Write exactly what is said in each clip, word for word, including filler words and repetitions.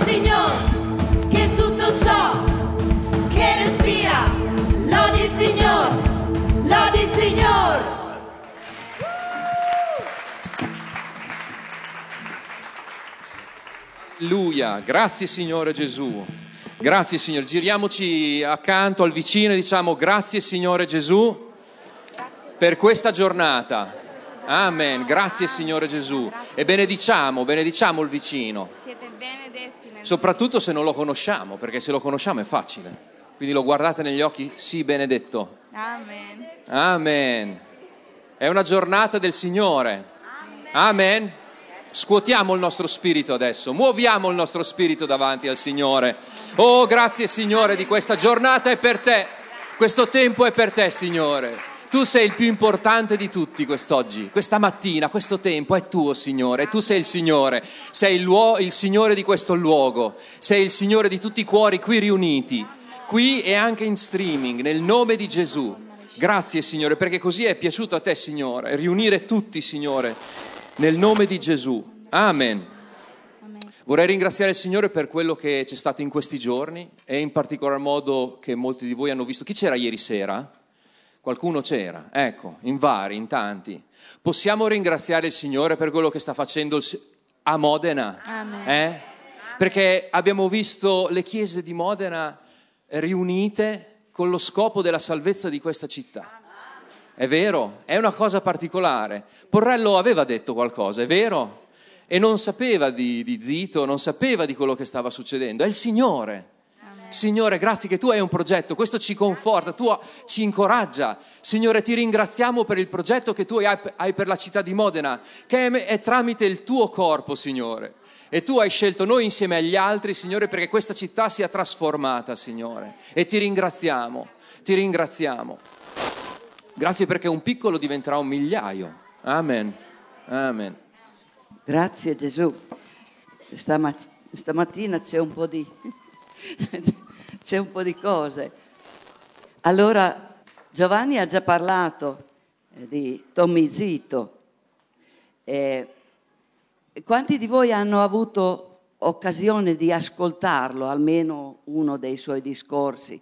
Signore, che tutto ciò che respira lodi il Signore, lodi il Signore. Alleluia, grazie Signore Gesù, grazie Signore, giriamoci accanto al vicino e diciamo grazie Signore Gesù per questa giornata, amen, grazie Signore Gesù e benediciamo, benediciamo il vicino, Siete benedetti nel soprattutto se non lo conosciamo, perché se lo conosciamo è facile, quindi lo guardate negli occhi, sì benedetto, Amen. amen, è una giornata del Signore, amen. Scuotiamo il nostro spirito adesso, muoviamo il nostro spirito davanti al Signore. Oh, grazie Signore di questa giornata è per te, questo tempo è per te Signore. Tu sei il più importante di tutti quest'oggi, questa mattina, questo tempo è tuo Signore, e tu sei il Signore, sei il, luo- il Signore di questo luogo, sei il Signore di tutti i cuori qui riuniti, qui e anche in streaming, nel nome di Gesù. Grazie Signore, perché così è piaciuto a te Signore, riunire tutti Signore. Nel nome di Gesù, amen. Amen. Vorrei ringraziare il Signore per quello che c'è stato in questi giorni e in particolar modo che molti di voi hanno visto. Chi c'era ieri sera? Qualcuno c'era? Ecco, in vari, in tanti. Possiamo ringraziare il Signore per quello che sta facendo a Modena? Amen. Eh? Perché abbiamo visto le chiese di Modena riunite con lo scopo della salvezza di questa città. È vero, è una cosa particolare. Porrello aveva detto qualcosa, è vero? E non sapeva di, di Zito, non sapeva di quello che stava succedendo. È il Signore. Amen. Signore, grazie che tu hai un progetto, questo ci conforta, tu ci incoraggia. Signore, ti ringraziamo per il progetto che tu hai, hai per la città di Modena, che è, è tramite il tuo corpo, Signore. E tu hai scelto noi insieme agli altri, Signore, perché questa città sia trasformata, Signore. E ti ringraziamo, ti ringraziamo. Grazie perché un piccolo diventerà un migliaio. Amen. Amen. Grazie Gesù. Stamat- stamattina c'è un po' di c'è un po' di cose. Allora Giovanni ha già parlato eh, di Tommy Zito. Eh, quanti di voi hanno avuto occasione di ascoltarlo, almeno uno dei suoi discorsi?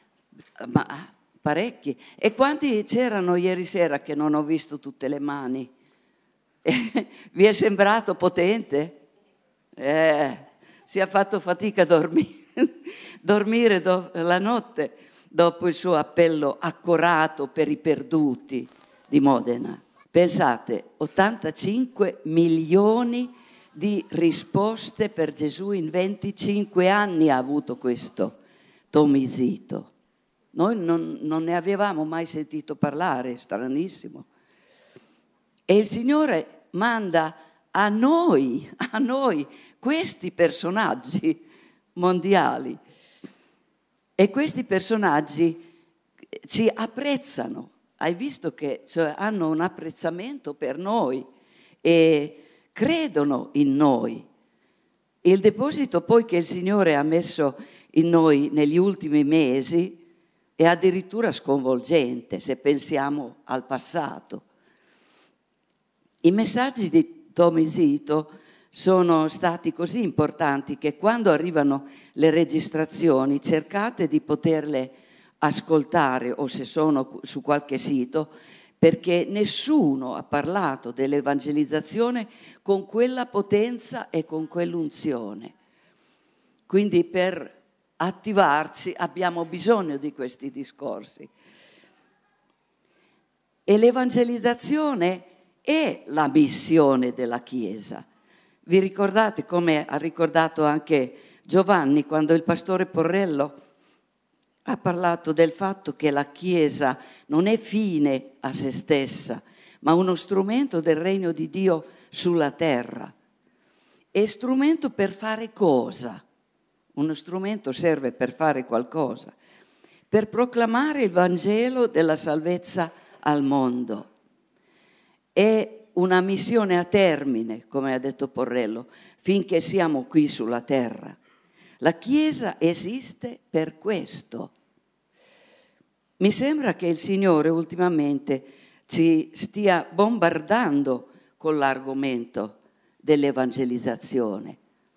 Ma parecchi. E quanti c'erano ieri sera che non ho visto tutte le mani? Vi è sembrato potente? Eh, si è fatto fatica a dormire, dormire do- la notte dopo il suo appello accorato per i perduti di Modena. Pensate, ottantacinque milioni di risposte per Gesù in venticinque anni ha avuto questo Tommy Zito. Noi non, non ne avevamo mai sentito parlare, stranissimo. E il Signore manda a noi, a noi, questi personaggi mondiali. E questi personaggi ci apprezzano. Hai visto che cioè, hanno un apprezzamento per noi e credono in noi. Il deposito poi che il Signore ha messo in noi negli ultimi mesi è addirittura sconvolgente se pensiamo al passato. I messaggi di Tommy Zito sono stati così importanti che quando arrivano le registrazioni cercate di poterle ascoltare o se sono su qualche sito, perché nessuno ha parlato dell'evangelizzazione con quella potenza e con quell'unzione. Quindi per attivarci abbiamo bisogno di questi discorsi. E l'evangelizzazione è la missione della Chiesa. Vi ricordate come ha ricordato anche Giovanni quando il pastore Porrello ha parlato del fatto che la Chiesa non è fine a se stessa, ma uno strumento del regno di Dio sulla terra. È strumento per fare cosa? Uno strumento serve per fare qualcosa, per proclamare il Vangelo della salvezza al mondo. È una missione a termine, come ha detto Porrello, finché siamo qui sulla terra. La Chiesa esiste per questo. Mi sembra che il Signore ultimamente ci stia bombardando con l'argomento dell'evangelizzazione.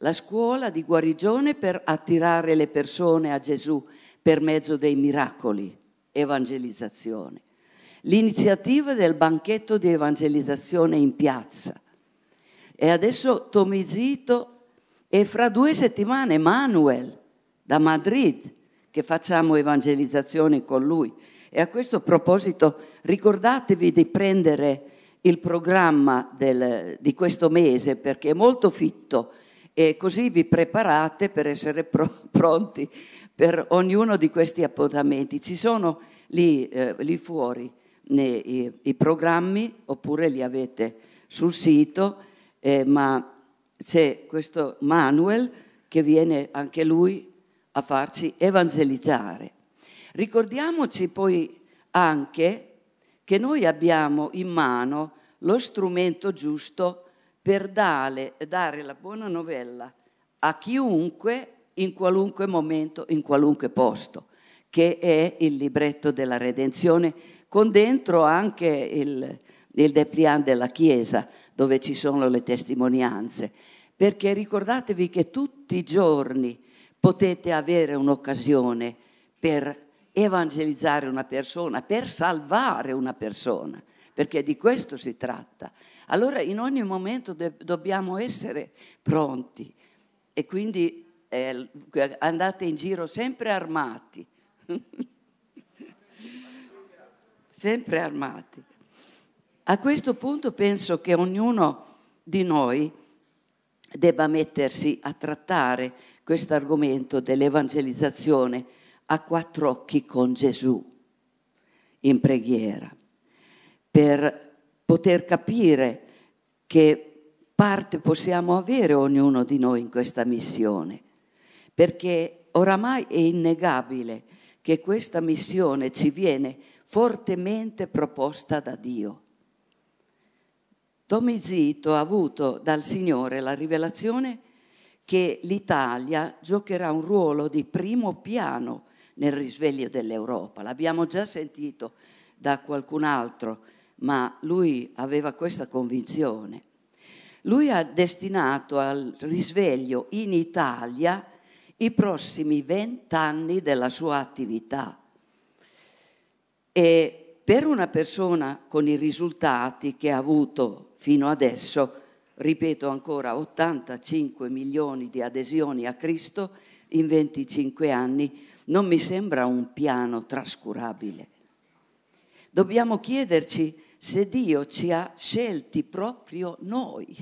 la scuola di guarigione per attirare le persone a Gesù per mezzo dei miracoli, evangelizzazione. L'iniziativa del banchetto di evangelizzazione in piazza. E adesso Tomizito e fra due settimane Manuel da Madrid, che facciamo evangelizzazione con lui. E a questo proposito ricordatevi di prendere il programma del, di questo mese, perché è molto fitto, e così vi preparate per essere pro- pronti per ognuno di questi appuntamenti. Ci sono lì, eh, lì fuori nei, i, i programmi, oppure li avete sul sito, eh, ma c'è questo Manuel che viene anche lui a farci evangelizzare. Ricordiamoci poi anche che noi abbiamo in mano lo strumento giusto per dare, dare la buona novella a chiunque, in qualunque momento, in qualunque posto, che è il libretto della redenzione, con dentro anche il, il dépliant della Chiesa, dove ci sono le testimonianze. Perché ricordatevi che tutti i giorni potete avere un'occasione per evangelizzare una persona, per salvare una persona, perché di questo si tratta. Allora in ogni momento de- dobbiamo essere pronti e quindi eh, andate in giro sempre armati, sempre armati. A questo punto penso che ognuno di noi debba mettersi a trattare questo argomento dell'evangelizzazione a quattro occhi con Gesù, in preghiera, per poter capire che parte possiamo avere ognuno di noi in questa missione, perché oramai è innegabile che questa missione ci viene fortemente proposta da Dio. Tomizito ha avuto dal Signore la rivelazione che l'Italia giocherà un ruolo di primo piano nel risveglio dell'Europa. L'abbiamo già sentito da qualcun altro, ma lui aveva questa convinzione. Lui ha destinato al risveglio in Italia i prossimi vent'anni della sua attività. E per una persona con i risultati che ha avuto fino adesso, ripeto ancora, ottantacinque milioni di adesioni a Cristo in venticinque anni, non mi sembra un piano trascurabile. Dobbiamo chiederci se Dio ci ha scelti proprio noi.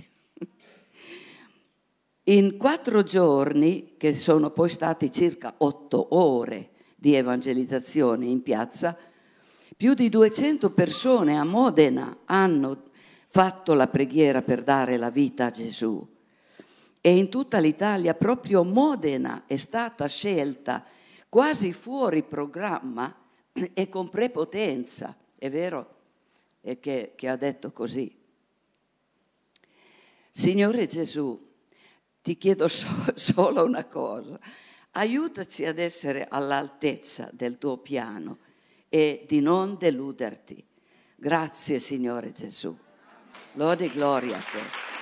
In quattro giorni, che sono poi stati circa otto ore di evangelizzazione in piazza, più di duecento persone a Modena hanno fatto la preghiera per dare la vita a Gesù. E in tutta l'Italia proprio Modena è stata scelta quasi fuori programma e con prepotenza. È vero è che, che ha detto così. Signore Gesù, ti chiedo so, solo una cosa. Aiutaci ad essere all'altezza del tuo piano e di non deluderti. Grazie, Signore Gesù. Lode e gloria a te.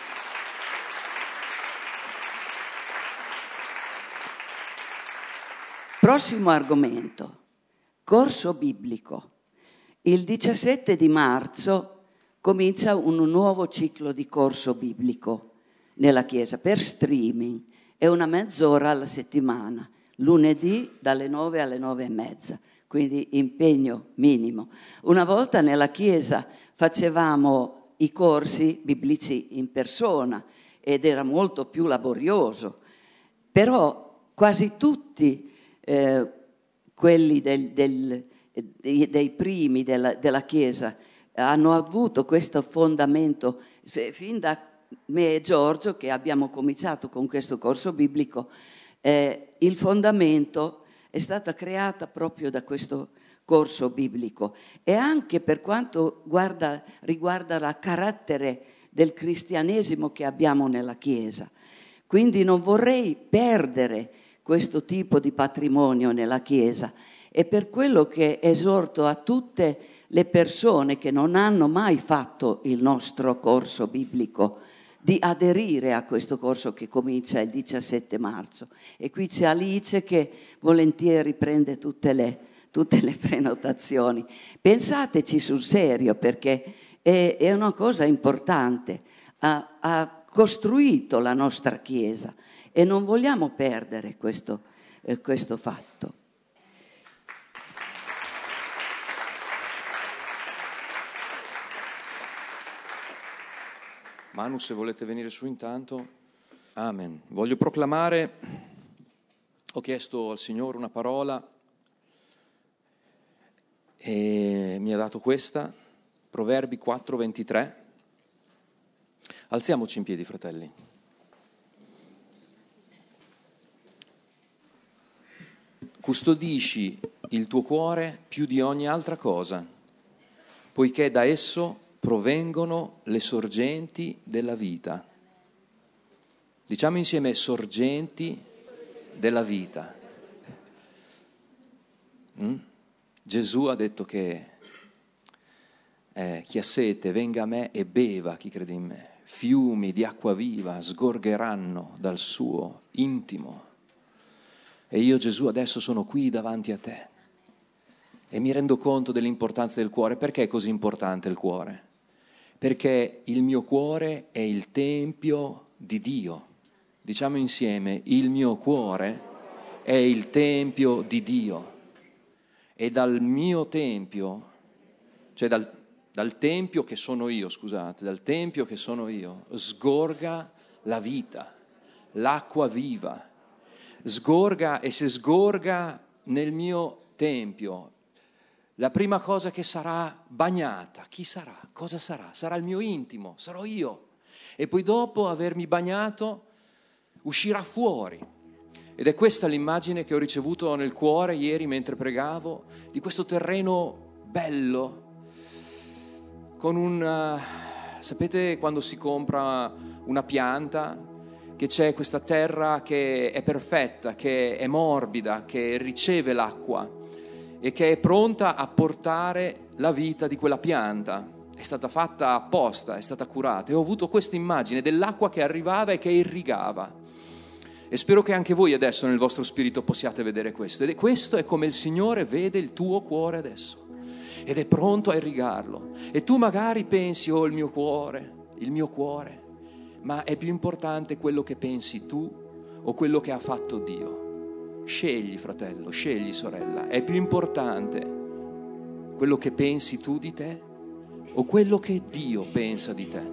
Prossimo argomento, corso biblico. Il diciassette di marzo comincia un nuovo ciclo di corso biblico nella Chiesa per streaming. È una mezz'ora alla settimana, lunedì dalle nove alle nove e mezza, quindi impegno minimo. Una volta nella Chiesa facevamo i corsi biblici in persona ed era molto più laborioso, però quasi tutti eh, quelli del, del, dei, dei primi della, della Chiesa hanno avuto questo fondamento fin da me e Giorgio, che abbiamo cominciato con questo corso biblico. Eh, il fondamento è stata creata proprio da questo corso biblico e anche per quanto guarda, riguarda il carattere del cristianesimo che abbiamo nella Chiesa. Quindi non vorrei perdere questo tipo di patrimonio nella Chiesa e per quello che esorto a tutte le persone che non hanno mai fatto il nostro corso biblico di aderire a questo corso che comincia il diciassette marzo. E qui c'è Alice che volentieri prende tutte le, tutte le prenotazioni. Pensateci sul serio, perché è, è una cosa importante. Ha, ha costruito la nostra Chiesa e non vogliamo perdere questo, eh, questo fatto. Manu, se volete venire su intanto. Amen. Voglio proclamare, ho chiesto al Signore una parola e mi ha dato questa, Proverbi quattro ventitré. Alziamoci in piedi, fratelli. Custodisci il tuo cuore più di ogni altra cosa, poiché da esso provengono le sorgenti della vita. Diciamo insieme: sorgenti della vita. Mm? Gesù ha detto che eh, chi ha sete venga a me e beva, chi crede in me. Fiumi di acqua viva sgorgeranno dal suo intimo. E io, Gesù, adesso sono qui davanti a te e mi rendo conto dell'importanza del cuore. Perché è così importante il cuore? Perché il mio cuore è il tempio di Dio. Diciamo insieme: il mio cuore è il tempio di Dio. E dal mio tempio, cioè dal, dal tempio che sono io, scusate, dal tempio che sono io, sgorga la vita, l'acqua viva. Sgorga, e se sgorga nel mio tempio, la prima cosa che sarà bagnata, chi sarà? Cosa sarà? Sarà il mio intimo, sarò io. E poi dopo avermi bagnato uscirà fuori. Ed è questa l'immagine che ho ricevuto nel cuore ieri mentre pregavo, di questo terreno bello, con un... Uh, sapete quando si compra una pianta, che c'è questa terra che è perfetta, che è morbida, che riceve l'acqua e che è pronta a portare la vita di quella pianta. È stata fatta apposta, è stata curata. E ho avuto questa immagine dell'acqua che arrivava e che irrigava. E spero che anche voi adesso nel vostro spirito possiate vedere questo. Ed è questo è come il Signore vede il tuo cuore adesso. Ed è pronto a irrigarlo. E tu magari pensi: oh, il mio cuore, il mio cuore. Ma è più importante quello che pensi tu o quello che ha fatto Dio? Scegli, fratello, scegli, sorella. È più importante quello che pensi tu di te o quello che Dio pensa di te?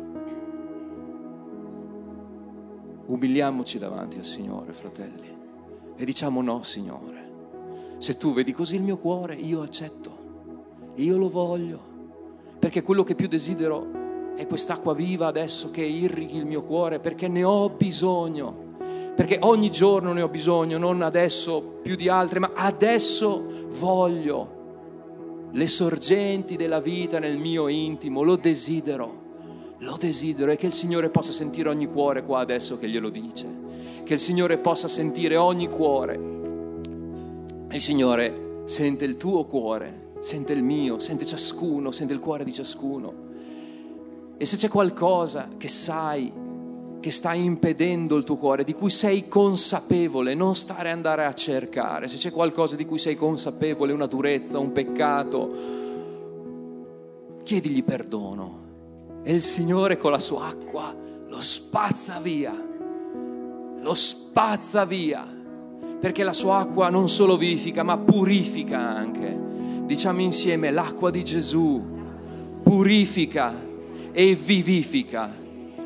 Umiliamoci davanti al Signore, fratelli, e diciamo: no, Signore, se tu vedi così il mio cuore, io accetto, io lo voglio, perché quello che più desidero è quest'acqua viva adesso che irrighi il mio cuore, perché ne ho bisogno, perché ogni giorno ne ho bisogno, non adesso più di altre, ma adesso voglio le sorgenti della vita nel mio intimo, lo desidero, lo desidero. E che il Signore possa sentire ogni cuore qua adesso che glielo dice, che il Signore possa sentire ogni cuore. Il Signore sente il tuo cuore, sente il mio, sente ciascuno, sente il cuore di ciascuno. E se c'è qualcosa che sai che sta impedendo il tuo cuore, di cui sei consapevole, non stare a andare a cercare. Se c'è qualcosa di cui sei consapevole, una durezza, un peccato, chiedigli perdono. E il Signore con la sua acqua lo spazza via, lo spazza via, perché la sua acqua non solo vivifica, ma purifica anche. Diciamo insieme: l'acqua di Gesù purifica e vivifica.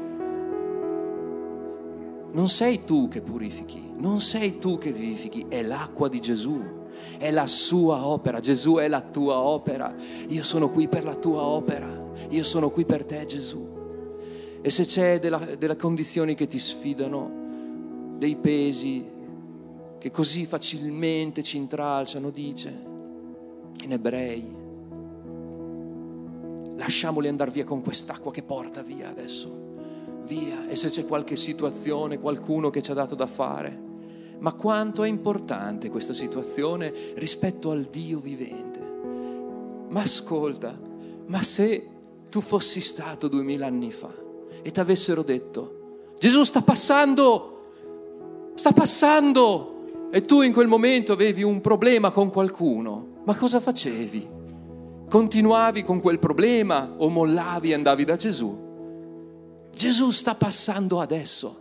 Non sei tu che purifichi, non sei tu che vivifichi, è l'acqua di Gesù, è la sua opera. Gesù è la tua opera. Io sono qui per la tua opera, io sono qui per te, Gesù. E se c'è della, delle condizioni che ti sfidano, dei pesi che così facilmente ci intralciano, dice in Ebrei, lasciamoli andare via con quest'acqua che porta via adesso, via. E se c'è qualche situazione, qualcuno che ci ha dato da fare, ma quanto è importante questa situazione rispetto al Dio vivente. Ma ascolta, ma se tu fossi stato duemila anni fa e ti avessero detto: Gesù sta passando, sta passando, e tu in quel momento avevi un problema con qualcuno, ma cosa facevi? Continuavi con quel problema o mollavi e andavi da Gesù? Gesù sta passando adesso,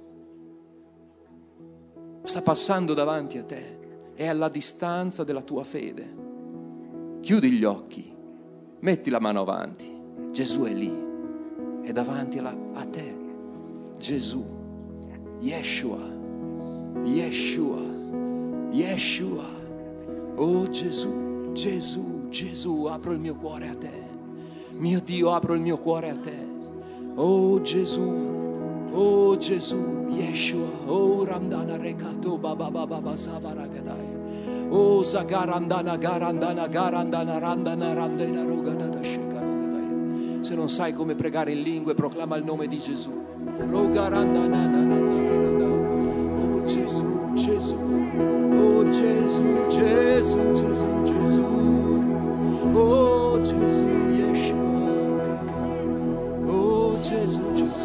sta passando davanti a te, è alla distanza della tua fede. Chiudi gli occhi, metti la mano avanti, Gesù è lì, è davanti alla, a te. Gesù, Yeshua, Yeshua, Yeshua. Oh Gesù, Gesù, Gesù, apro il mio cuore a te. Mio Dio, apro il mio cuore a te. Oh Gesù, oh Gesù, Yeshua. Oh Randana Rekato Baba Baba Savaragadai. Oh Zagarandana Garandana Garandana Randana Randana Rogadada Shekarogadai. Se non sai come pregare in lingue, proclama il nome di Gesù. Oh Gesù, Gesù, oh Gesù, Gesù, Gesù, Gesù, oh Gesù, Yeshua, oh Gesù, Gesù.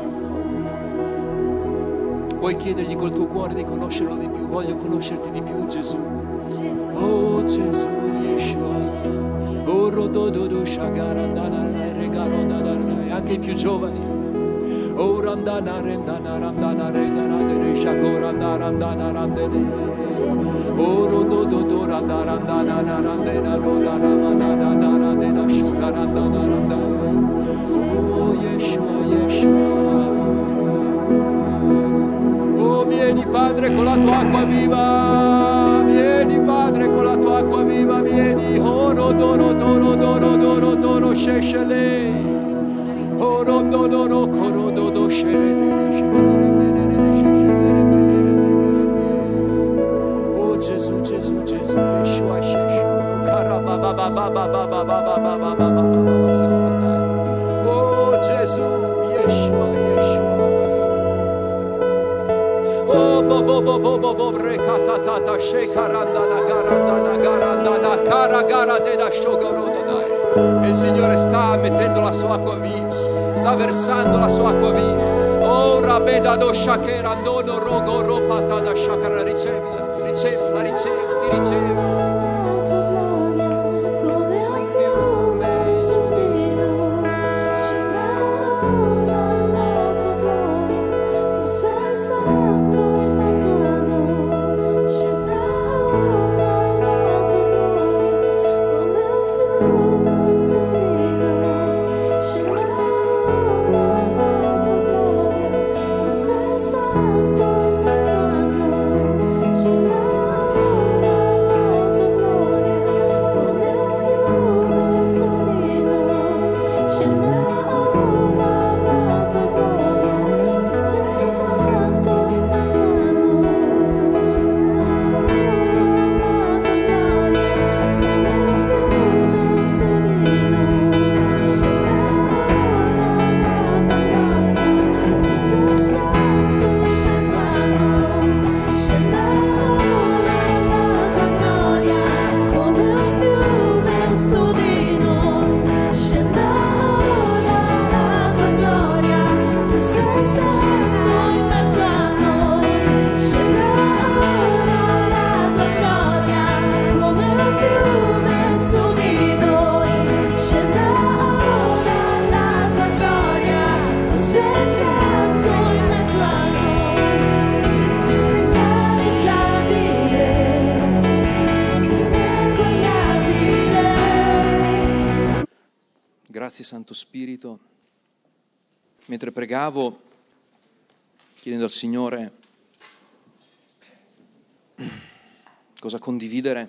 Puoi chiedergli col tuo cuore di conoscerlo di più. Voglio conoscerti di più, Gesù. Oh Gesù, Yeshua, oh Rodododo Shagarandana Regarodadai. Anche i più giovani. Oh randana rendana randana regana de shagoranda randana randene. Oh rododo randana randana randena randana randana randena shugarandana randana. Oh Yeshua, Yeshua. Oh vieni Padre con la tua acqua viva. Vieni Padre con la tua acqua viva, vieni. Oh rodoro doro doro doro doro sheshele. Oh rondo doro coro do shere. Oh Gesù, Gesù, Gesù, Yeshua, Yeshua. Oh Gesù, Yeshua, Yeshua. Oh bo bo bo bo bo bo rekatata shekarandana garandana garandana cara gara de da shogorodai. E il Signore sta mettendo la sua acqua viva, sta versando la sua acqua viva. Oh rabeda do shakera andono rogo ropata da shakara. Ricevila, ricevila, ricevo, ti ricevo. Grazie Santo Spirito. Mentre pregavo, chiedendo al Signore cosa condividere,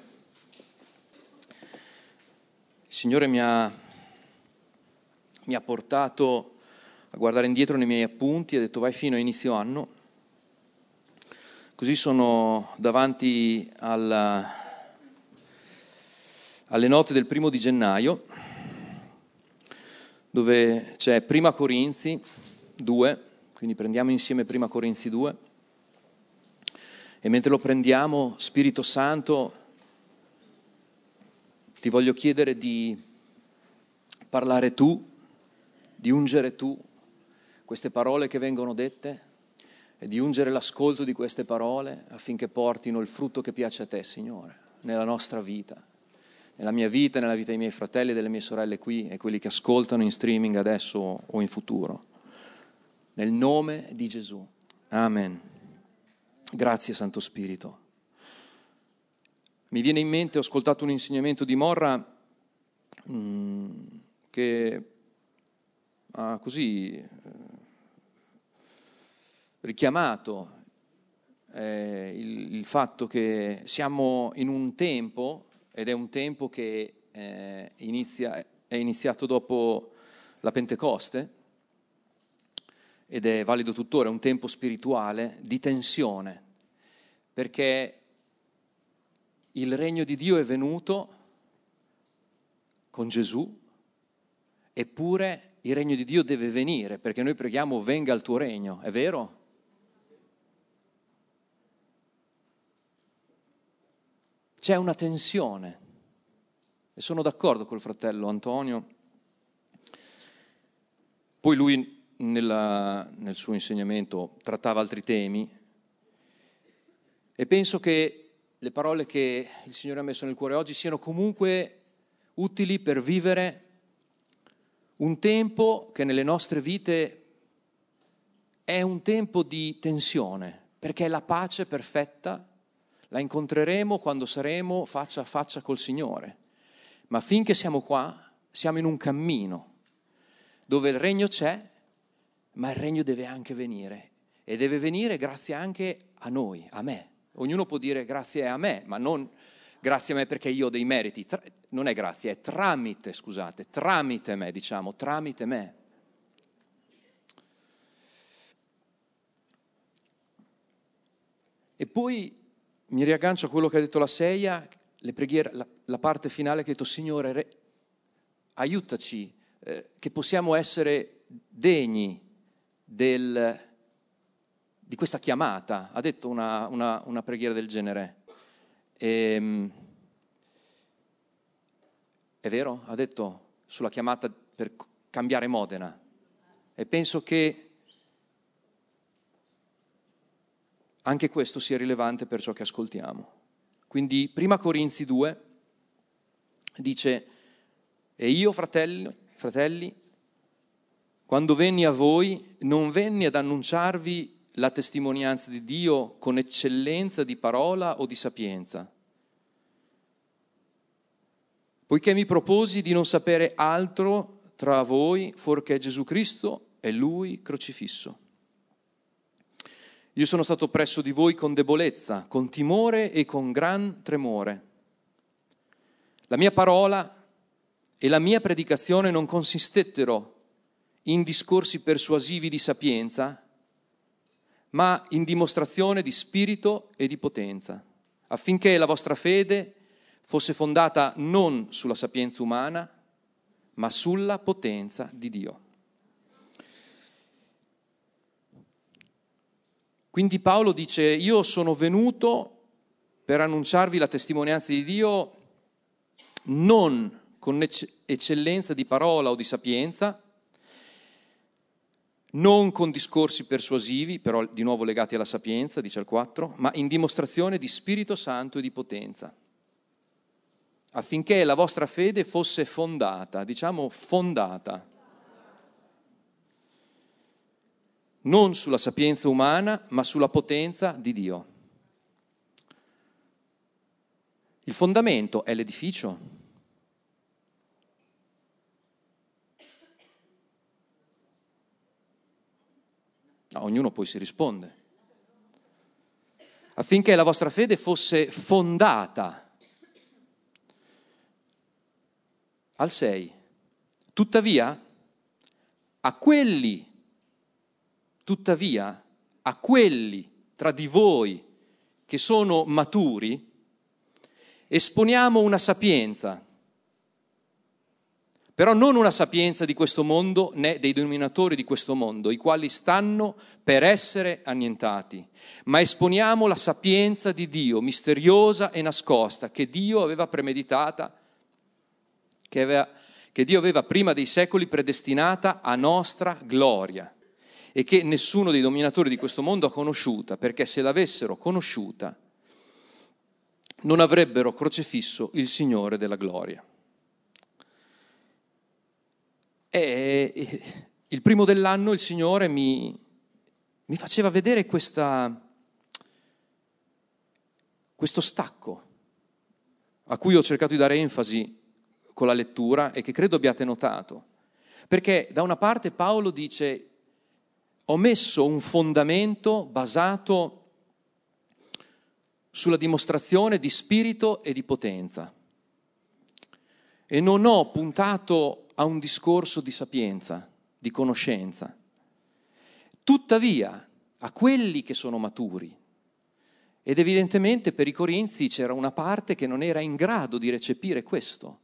il Signore mi ha, mi ha portato a guardare indietro nei miei appunti e ha detto: vai fino a inizio anno. Così sono davanti alla, alle note del primo di gennaio, dove c'è Prima Corinzi due, quindi prendiamo insieme Prima Corinzi due, e mentre lo prendiamo, Spirito Santo, ti voglio chiedere di parlare tu, di ungere tu queste parole che vengono dette e di ungere l'ascolto di queste parole affinché portino il frutto che piace a te, Signore, nella nostra vita, nella mia vita, nella vita dei miei fratelli e delle mie sorelle qui e quelli che ascoltano in streaming adesso o in futuro. Nel nome di Gesù. Amen. Grazie, Santo Spirito. Mi viene in mente, ho ascoltato un insegnamento di Morra mh, che ha così eh, richiamato eh, il, il fatto che siamo in un tempo, ed è un tempo che eh, inizia, è iniziato dopo la Pentecoste, ed è valido tuttora, è un tempo spirituale di tensione, perché il regno di Dio è venuto con Gesù, eppure il regno di Dio deve venire, perché noi preghiamo venga il tuo regno, è vero? C'è una tensione, e sono d'accordo col fratello Antonio. Poi lui nella, nel suo insegnamento trattava altri temi, e penso che le parole che il Signore ha messo nel cuore oggi siano comunque utili per vivere un tempo che nelle nostre vite è un tempo di tensione, perché la pace perfetta la incontreremo quando saremo faccia a faccia col Signore. Ma finché siamo qua, siamo in un cammino dove il regno c'è, ma il regno deve anche venire, e deve venire grazie anche a noi, a me. Ognuno può dire grazie a me, ma non grazie a me perché io ho dei meriti. Tra- non è grazie, è tramite, scusate, tramite me, diciamo, tramite me. E poi mi riaggancio a quello che ha detto la Seia, le preghiere, la, la parte finale che ha detto: Signore, re, aiutaci, eh, che possiamo essere degni del, di questa chiamata. Ha detto una, una, una preghiera del genere. E, è vero? Ha detto sulla chiamata per cambiare Modena. E penso che anche questo sia rilevante per ciò che ascoltiamo. Quindi prima Corinzi due dice: e io, fratelli, fratelli, quando venni a voi, non venni ad annunciarvi la testimonianza di Dio con eccellenza di parola o di sapienza, poiché mi proposi di non sapere altro tra voi fuorché Gesù Cristo e Lui crocifisso. Io sono stato presso di voi con debolezza, con timore e con gran tremore. La mia parola e la mia predicazione non consistettero in discorsi persuasivi di sapienza, ma in dimostrazione di spirito e di potenza, affinché la vostra fede fosse fondata non sulla sapienza umana, ma sulla potenza di Dio. Quindi Paolo dice: io sono venuto per annunciarvi la testimonianza di Dio non con eccellenza di parola o di sapienza, non con discorsi persuasivi, però di nuovo legati alla sapienza, dice il quattro, ma in dimostrazione di Spirito Santo e di potenza, affinché la vostra fede fosse fondata, diciamo fondata, non sulla sapienza umana, ma sulla potenza di Dio. Il fondamento è l'edificio. No, ognuno poi si risponde. Affinché la vostra fede fosse fondata. Al sei. Tuttavia, a quelli Tuttavia, a quelli tra di voi che sono maturi, esponiamo una sapienza, però non una sapienza di questo mondo né dei dominatori di questo mondo, i quali stanno per essere annientati, ma esponiamo la sapienza di Dio, misteriosa e nascosta, che Dio aveva premeditata, che, aveva, che Dio aveva prima dei secoli predestinata a nostra gloria, e che nessuno dei dominatori di questo mondo ha conosciuta, perché se l'avessero conosciuta non avrebbero crocefisso il Signore della gloria. E il primo dell'anno il Signore mi, mi faceva vedere questa, questo stacco a cui ho cercato di dare enfasi con la lettura e che credo abbiate notato. Perché da una parte Paolo dice: ho messo un fondamento basato sulla dimostrazione di spirito e di potenza e non ho puntato a un discorso di sapienza, di conoscenza. Tuttavia, a quelli che sono maturi, ed evidentemente per i Corinzi c'era una parte che non era in grado di recepire questo,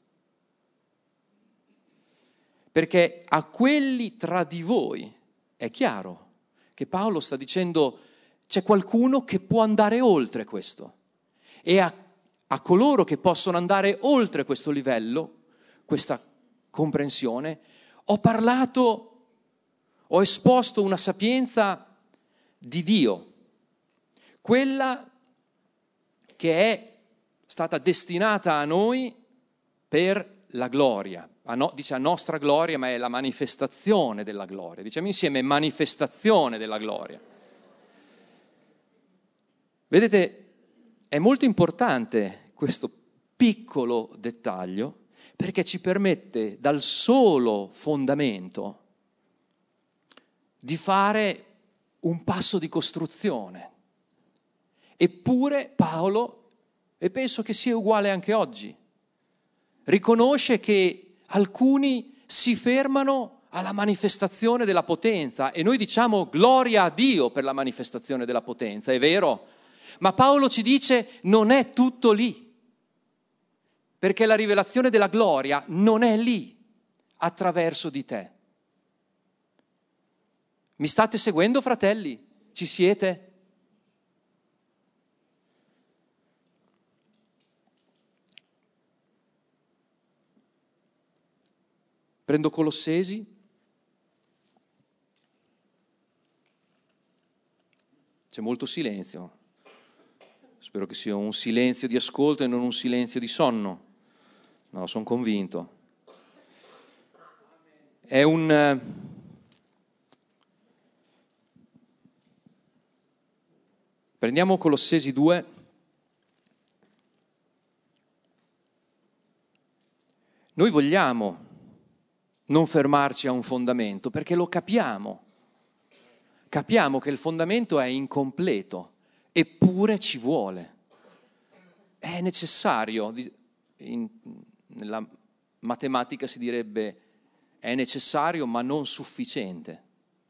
perché a quelli tra di voi è chiaro che Paolo sta dicendo: c'è qualcuno che può andare oltre questo, e a, a coloro che possono andare oltre questo livello, questa comprensione, ho parlato, ho esposto una sapienza di Dio, quella che è stata destinata a noi per la gloria. A no, dice a nostra gloria, ma è la manifestazione della gloria. Diciamo insieme: manifestazione della gloria. Vedete, è molto importante questo piccolo dettaglio, perché ci permette dal solo fondamento di fare un passo di costruzione. Eppure Paolo, e penso che sia uguale anche oggi, riconosce che alcuni si fermano alla manifestazione della potenza e noi diciamo gloria a Dio per la manifestazione della potenza, è vero? Ma Paolo ci dice: non è tutto lì, perché la rivelazione della gloria non è lì, attraverso di te. Mi state seguendo, fratelli? Ci siete? Prendo Colossesi. C'è molto silenzio. Spero che sia un silenzio di ascolto e non un silenzio di sonno. No, sono convinto. È un... Prendiamo Colossesi due. Noi vogliamo non fermarci a un fondamento, perché lo capiamo. Capiamo che il fondamento è incompleto, eppure ci vuole. È necessario, in, nella matematica si direbbe è necessario ma non sufficiente.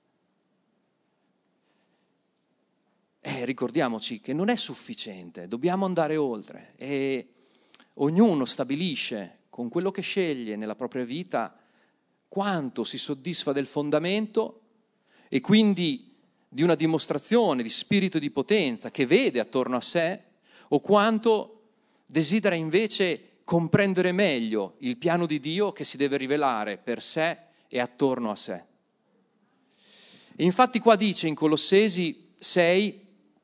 Eh, ricordiamoci che non è sufficiente, dobbiamo andare oltre e ognuno stabilisce con quello che sceglie nella propria vita quanto si soddisfa del fondamento e quindi di una dimostrazione di spirito di potenza che vede attorno a sé, o quanto desidera invece comprendere meglio il piano di Dio che si deve rivelare per sé e attorno a sé. E infatti qua dice in Colossesi sei,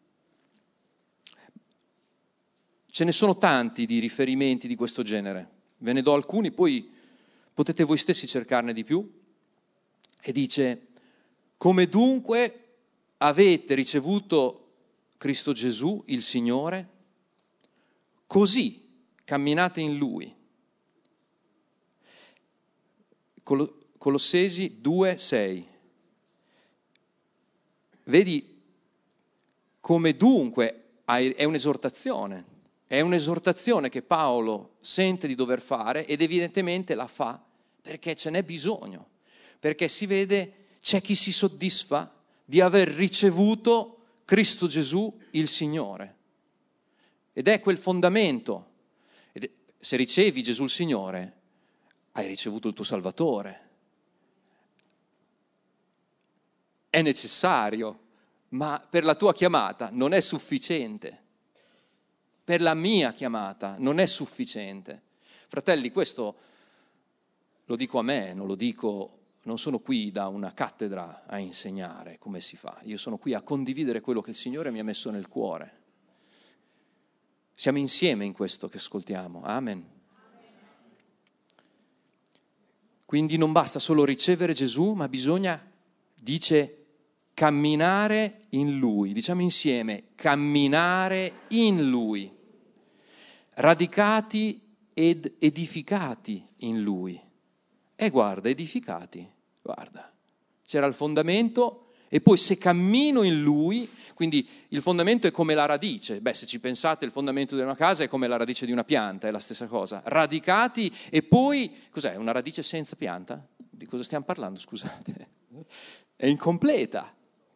ce ne sono tanti di riferimenti di questo genere, ve ne do alcuni, poi potete voi stessi cercarne di più, e dice: come dunque avete ricevuto Cristo Gesù, il Signore, così camminate in Lui. Colossesi due sei. Vedi come dunque è un'esortazione, è un'esortazione che Paolo sente di dover fare ed evidentemente la fa perché ce n'è bisogno, perché si vede c'è chi si soddisfa di aver ricevuto Cristo Gesù il Signore. Ed è quel fondamento. Ed se ricevi Gesù il Signore, hai ricevuto il tuo Salvatore. È necessario, ma per la tua chiamata non è sufficiente. Per la mia chiamata non è sufficiente. Fratelli, questo lo dico a me, non lo dico... non sono qui da una cattedra a insegnare come si fa, io sono qui a condividere quello che il Signore mi ha messo nel cuore. Siamo insieme in questo che ascoltiamo, amen. Quindi non basta solo ricevere Gesù, ma bisogna, dice, camminare in Lui. Diciamo insieme, camminare in Lui. Radicati ed edificati in Lui. E guarda, edificati, guarda. C'era il fondamento e poi se cammino in Lui, quindi il fondamento è come la radice. Beh, se ci pensate, il fondamento di una casa è come la radice di una pianta, è la stessa cosa. Radicati e poi, cos'è? Una radice senza pianta? Di cosa stiamo parlando, scusate? È incompleta.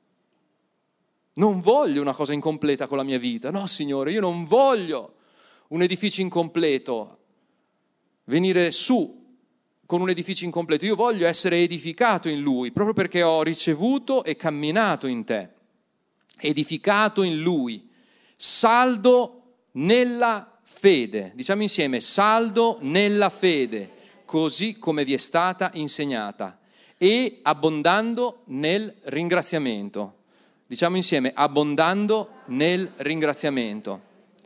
Non voglio una cosa incompleta con la mia vita. No, Signore, io non voglio un edificio incompleto, venire su con un edificio incompleto. Io voglio essere edificato in Lui, proprio perché ho ricevuto e camminato in te. Edificato in Lui, saldo nella fede. Diciamo insieme, saldo nella fede, così come vi è stata insegnata, e abbondando nel ringraziamento. Diciamo insieme, abbondando nel ringraziamento.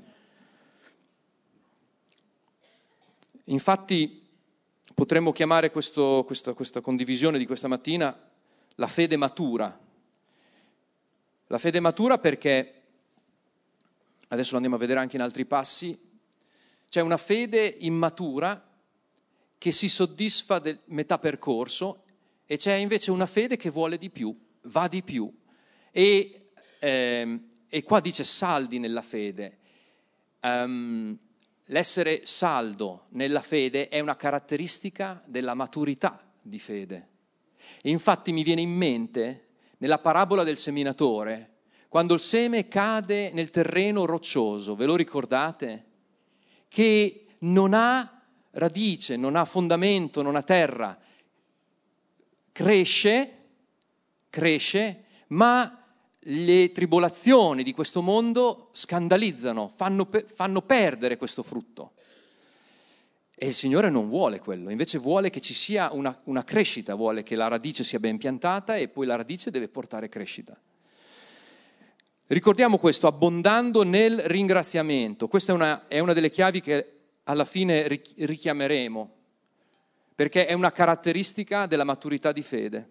Infatti potremmo chiamare questo, questa, questa condivisione di questa mattina la fede matura. La fede matura perché, adesso lo andiamo a vedere anche in altri passi, c'è una fede immatura che si soddisfa del metà percorso e c'è invece una fede che vuole di più, va di più. E, ehm, e qua dice saldi nella fede. Um, l'essere saldo nella fede è una caratteristica della maturità di fede. E infatti mi viene in mente, nella parabola del seminatore, quando il seme cade nel terreno roccioso, ve lo ricordate? Che non ha radice, non ha fondamento, non ha terra. Cresce, cresce, ma le tribolazioni di questo mondo scandalizzano, fanno, fanno perdere questo frutto. E il Signore non vuole quello, invece vuole che ci sia una, una crescita, vuole che la radice sia ben piantata e poi la radice deve portare crescita. Ricordiamo questo, abbondando nel ringraziamento. Questa è una, è una delle chiavi che alla fine richiameremo, perché è una caratteristica della maturità di fede.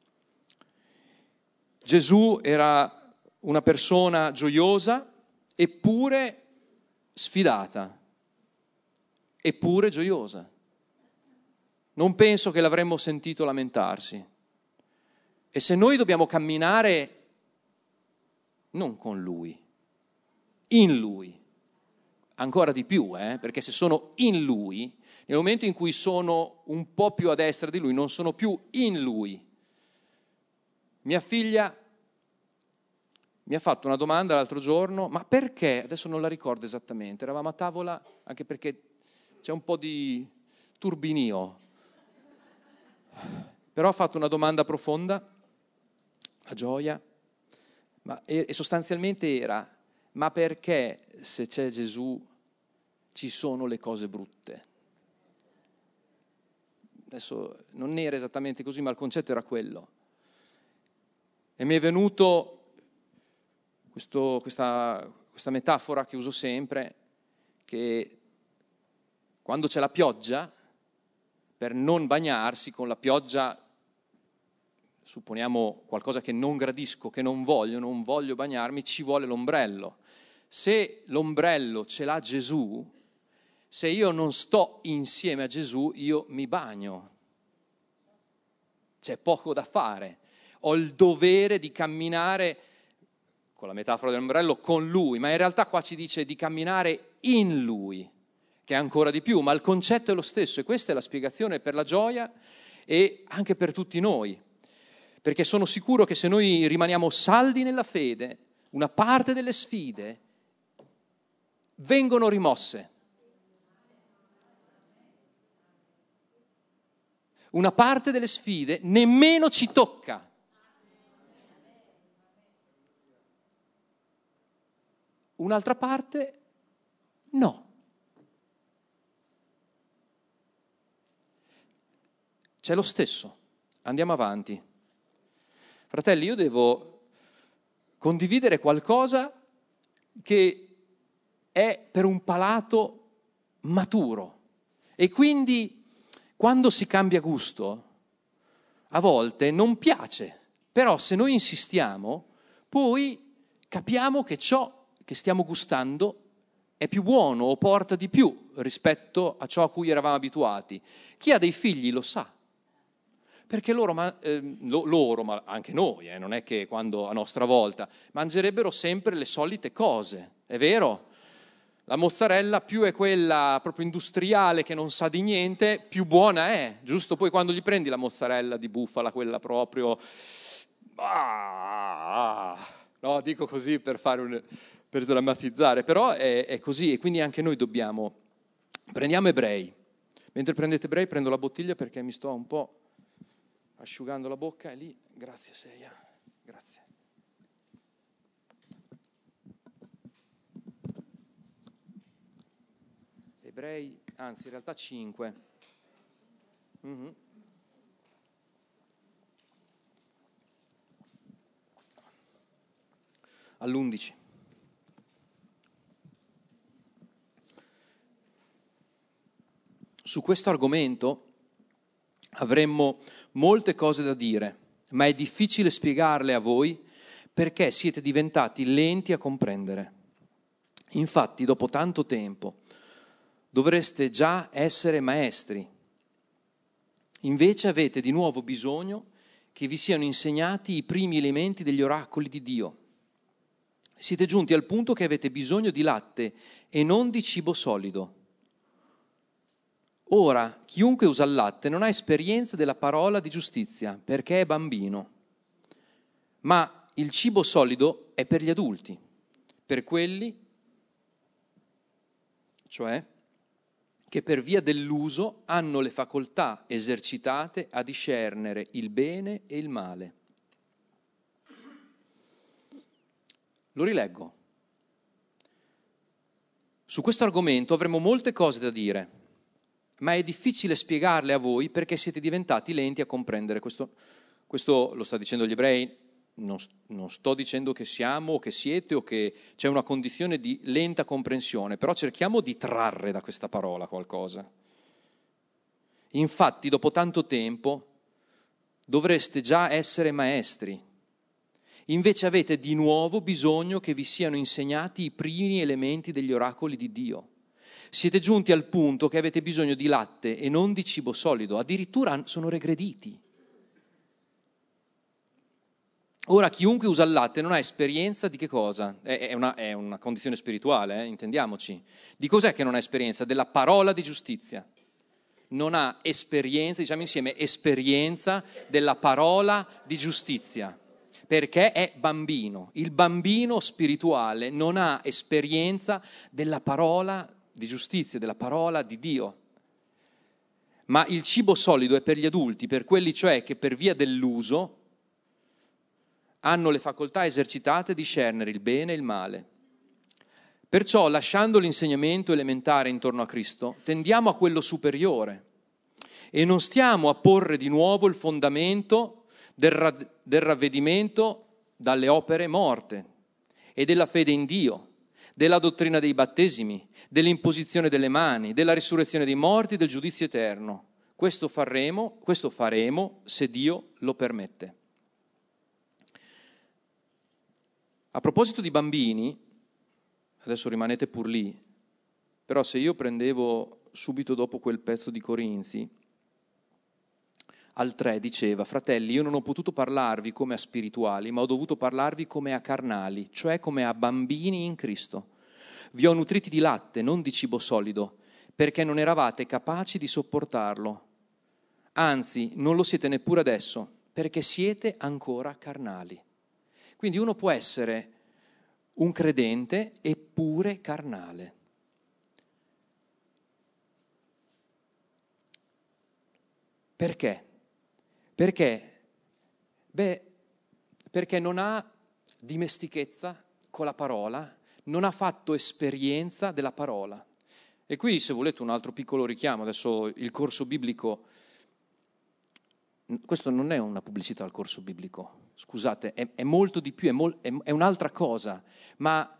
Gesù era una persona gioiosa, eppure sfidata, eppure gioiosa. Non penso che l'avremmo sentito lamentarsi. E se noi dobbiamo camminare non con Lui, in Lui, ancora di più, eh? Perché se sono in Lui, nel momento in cui sono un po' più a destra di Lui, non sono più in Lui. Mia figlia mi ha fatto una domanda l'altro giorno, ma perché? Adesso non la ricordo esattamente, eravamo a tavola, anche perché c'è un po' di turbinio, però ha fatto una domanda profonda, la gioia, ma, e, e sostanzialmente era, ma perché se c'è Gesù ci sono le cose brutte? Adesso non era esattamente così, ma il concetto era quello. E mi è venuto questo, questa, questa metafora che uso sempre, che quando c'è la pioggia, per non bagnarsi con la pioggia, supponiamo qualcosa che non gradisco, che non voglio, non voglio bagnarmi, ci vuole l'ombrello. Se l'ombrello ce l'ha Gesù, se io non sto insieme a Gesù, io mi bagno. C'è poco da fare. Ho il dovere di camminare, con la metafora dell'ombrello, con Lui, ma in realtà qua ci dice di camminare in Lui, che è ancora di più, ma il concetto è lo stesso e questa è la spiegazione per la gioia e anche per tutti noi, perché sono sicuro che se noi rimaniamo saldi nella fede, una parte delle sfide vengono rimosse. Una parte delle sfide nemmeno ci tocca. Un'altra parte no. C'è lo stesso andiamo avanti. Fratelli, io devo condividere qualcosa che è per un palato maturo e quindi quando si cambia gusto a volte non piace, però se noi insistiamo poi capiamo che ciò che stiamo gustando è più buono o porta di più rispetto a ciò a cui eravamo abituati. Chi ha dei figli lo sa, perché loro, ma, eh, lo, loro, ma anche noi, eh, non è che quando a nostra volta, mangerebbero sempre le solite cose, è vero? La mozzarella più è quella proprio industriale che non sa di niente, più buona è, giusto? Poi quando gli prendi la mozzarella di bufala, quella proprio... Ah, no, dico così per fare un... per sdrammatizzare, però è, è così e quindi anche noi dobbiamo... Prendiamo Ebrei. Mentre prendete Ebrei prendo la bottiglia perché mi sto un po' asciugando la bocca e lì... Grazie Seia, grazie. Ebrei, anzi in realtà cinque. Mm-hmm. All'undici. Su questo argomento avremmo molte cose da dire, ma è difficile spiegarle a voi perché siete diventati lenti a comprendere. Infatti, dopo tanto tempo, dovreste già essere maestri. Invece avete di nuovo bisogno che vi siano insegnati i primi elementi degli oracoli di Dio. Siete giunti al punto che avete bisogno di latte e non di cibo solido. Ora, chiunque usa il latte non ha esperienza della parola di giustizia, perché è bambino. Ma il cibo solido è per gli adulti, per quelli, cioè, che per via dell'uso hanno le facoltà esercitate a discernere il bene e il male. Lo rileggo. Su questo argomento avremo molte cose da dire, ma è difficile spiegarle a voi perché siete diventati lenti a comprendere. Questo, questo lo sta dicendo gli ebrei, non, non sto dicendo che siamo o che siete o che c'è una condizione di lenta comprensione, però cerchiamo di trarre da questa parola qualcosa. Infatti, dopo tanto tempo, dovreste già essere maestri. Invece avete di nuovo bisogno che vi siano insegnati i primi elementi degli oracoli di Dio. Siete giunti al punto che avete bisogno di latte e non di cibo solido, addirittura sono regrediti. Ora, chiunque usa il latte non ha esperienza di che cosa? È una, è una condizione spirituale, eh? Intendiamoci. Di cos'è che non ha esperienza? Della parola di giustizia. Non ha esperienza, diciamo insieme, esperienza della parola di giustizia. Perché è bambino. Il bambino spirituale non ha esperienza della parola di giustizia, della parola di Dio. Ma il cibo solido è per gli adulti, per quelli cioè che per via dell'uso hanno le facoltà esercitate a discernere il bene e il male. Perciò, lasciando l'insegnamento elementare intorno a Cristo, tendiamo a quello superiore e non stiamo a porre di nuovo il fondamento del, ra- del ravvedimento dalle opere morte e della fede in Dio, della dottrina dei battesimi, dell'imposizione delle mani, della risurrezione dei morti e del giudizio eterno. Questo faremo, questo faremo se Dio lo permette. A proposito di bambini, adesso rimanete pur lì, però se io prendevo subito dopo quel pezzo di Corinzi, al tre diceva: fratelli, io non ho potuto parlarvi come a spirituali, ma ho dovuto parlarvi come a carnali, cioè come a bambini in Cristo. Vi ho nutriti di latte, non di cibo solido, perché non eravate capaci di sopportarlo. Anzi, non lo siete neppure adesso, perché siete ancora carnali. Quindi uno può essere un credente eppure carnale. Perché? Perché? Beh, perché non ha dimestichezza con la parola, non ha fatto esperienza della parola. E qui, se volete, un altro piccolo richiamo. Adesso il corso biblico questo non è una pubblicità al corso biblico, scusate, è, è molto di più, è, mol, è, è un'altra cosa, ma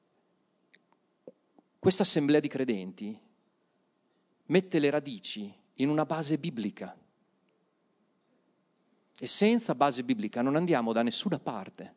questa assemblea di credenti mette le radici in una base biblica. E senza base biblica non andiamo da nessuna parte.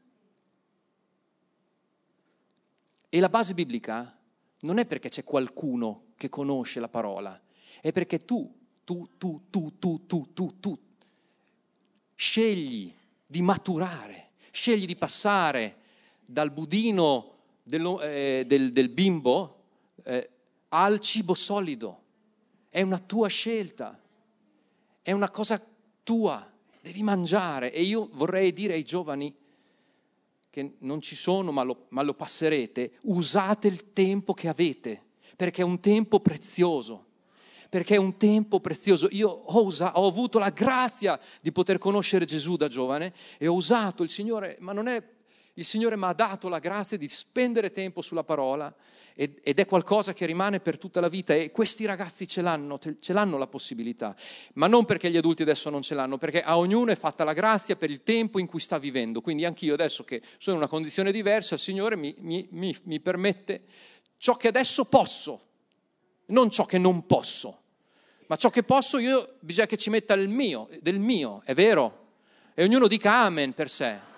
E la base biblica non è perché c'è qualcuno che conosce la parola, è perché tu, tu, tu, tu, tu, tu, tu, tu, scegli di maturare, scegli di passare dal budino del, eh, del, del bimbo eh, al cibo solido. È una tua scelta, è una cosa tua, devi mangiare. E io vorrei dire ai giovani che non ci sono, ma lo, ma lo passerete, usate il tempo che avete, perché è un tempo prezioso. Perché è un tempo prezioso. Io ho, usato, ho avuto la grazia di poter conoscere Gesù da giovane e ho usato il Signore, ma non è, il Signore mi ha dato la grazia di spendere tempo sulla parola ed, ed è qualcosa che rimane per tutta la vita e questi ragazzi ce l'hanno, ce l'hanno la possibilità, ma non perché gli adulti adesso non ce l'hanno, perché a ognuno è fatta la grazia per il tempo in cui sta vivendo. Quindi anch'io adesso che sono in una condizione diversa, il Signore mi, mi, mi, mi permette ciò che adesso posso, non ciò che non posso, ma ciò che posso io bisogna che ci metta il mio, del mio, è vero? E ognuno dica amen per sé.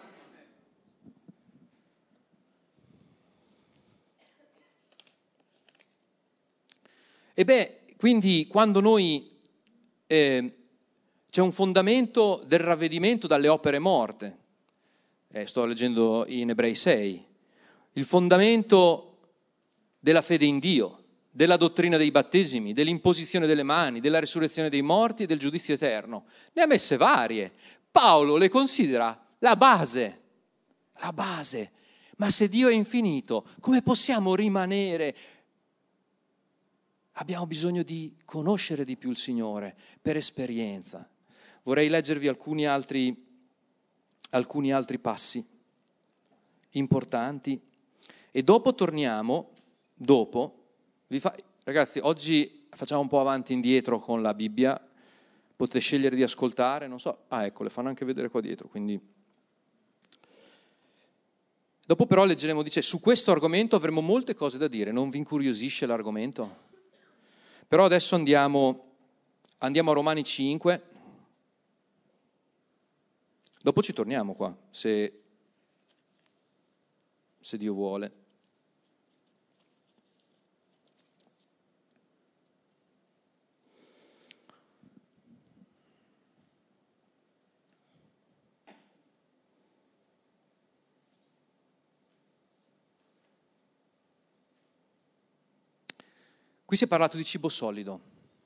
E beh, quindi quando noi eh, c'è un fondamento del ravvedimento dalle opere morte, eh, sto leggendo in Ebrei sei, il fondamento della fede in Dio, della dottrina dei battesimi, dell'imposizione delle mani, della risurrezione dei morti e del giudizio eterno. Ne ha messe varie. Paolo le considera la base, la base. Ma se Dio è infinito, come possiamo rimanere? Abbiamo bisogno di conoscere di più il Signore per esperienza. Vorrei leggervi alcuni altri, alcuni altri passi importanti e dopo torniamo, dopo, vi fa, ragazzi, oggi facciamo un po' avanti e indietro con la Bibbia, potete scegliere di ascoltare, non so, ah ecco, le fanno anche vedere qua dietro, quindi... Dopo però leggeremo, dice, su questo argomento avremo molte cose da dire, non vi incuriosisce l'argomento? Però adesso andiamo, andiamo a Romani cinque, dopo ci torniamo qua, se, se Dio vuole. Qui si è parlato di cibo solido.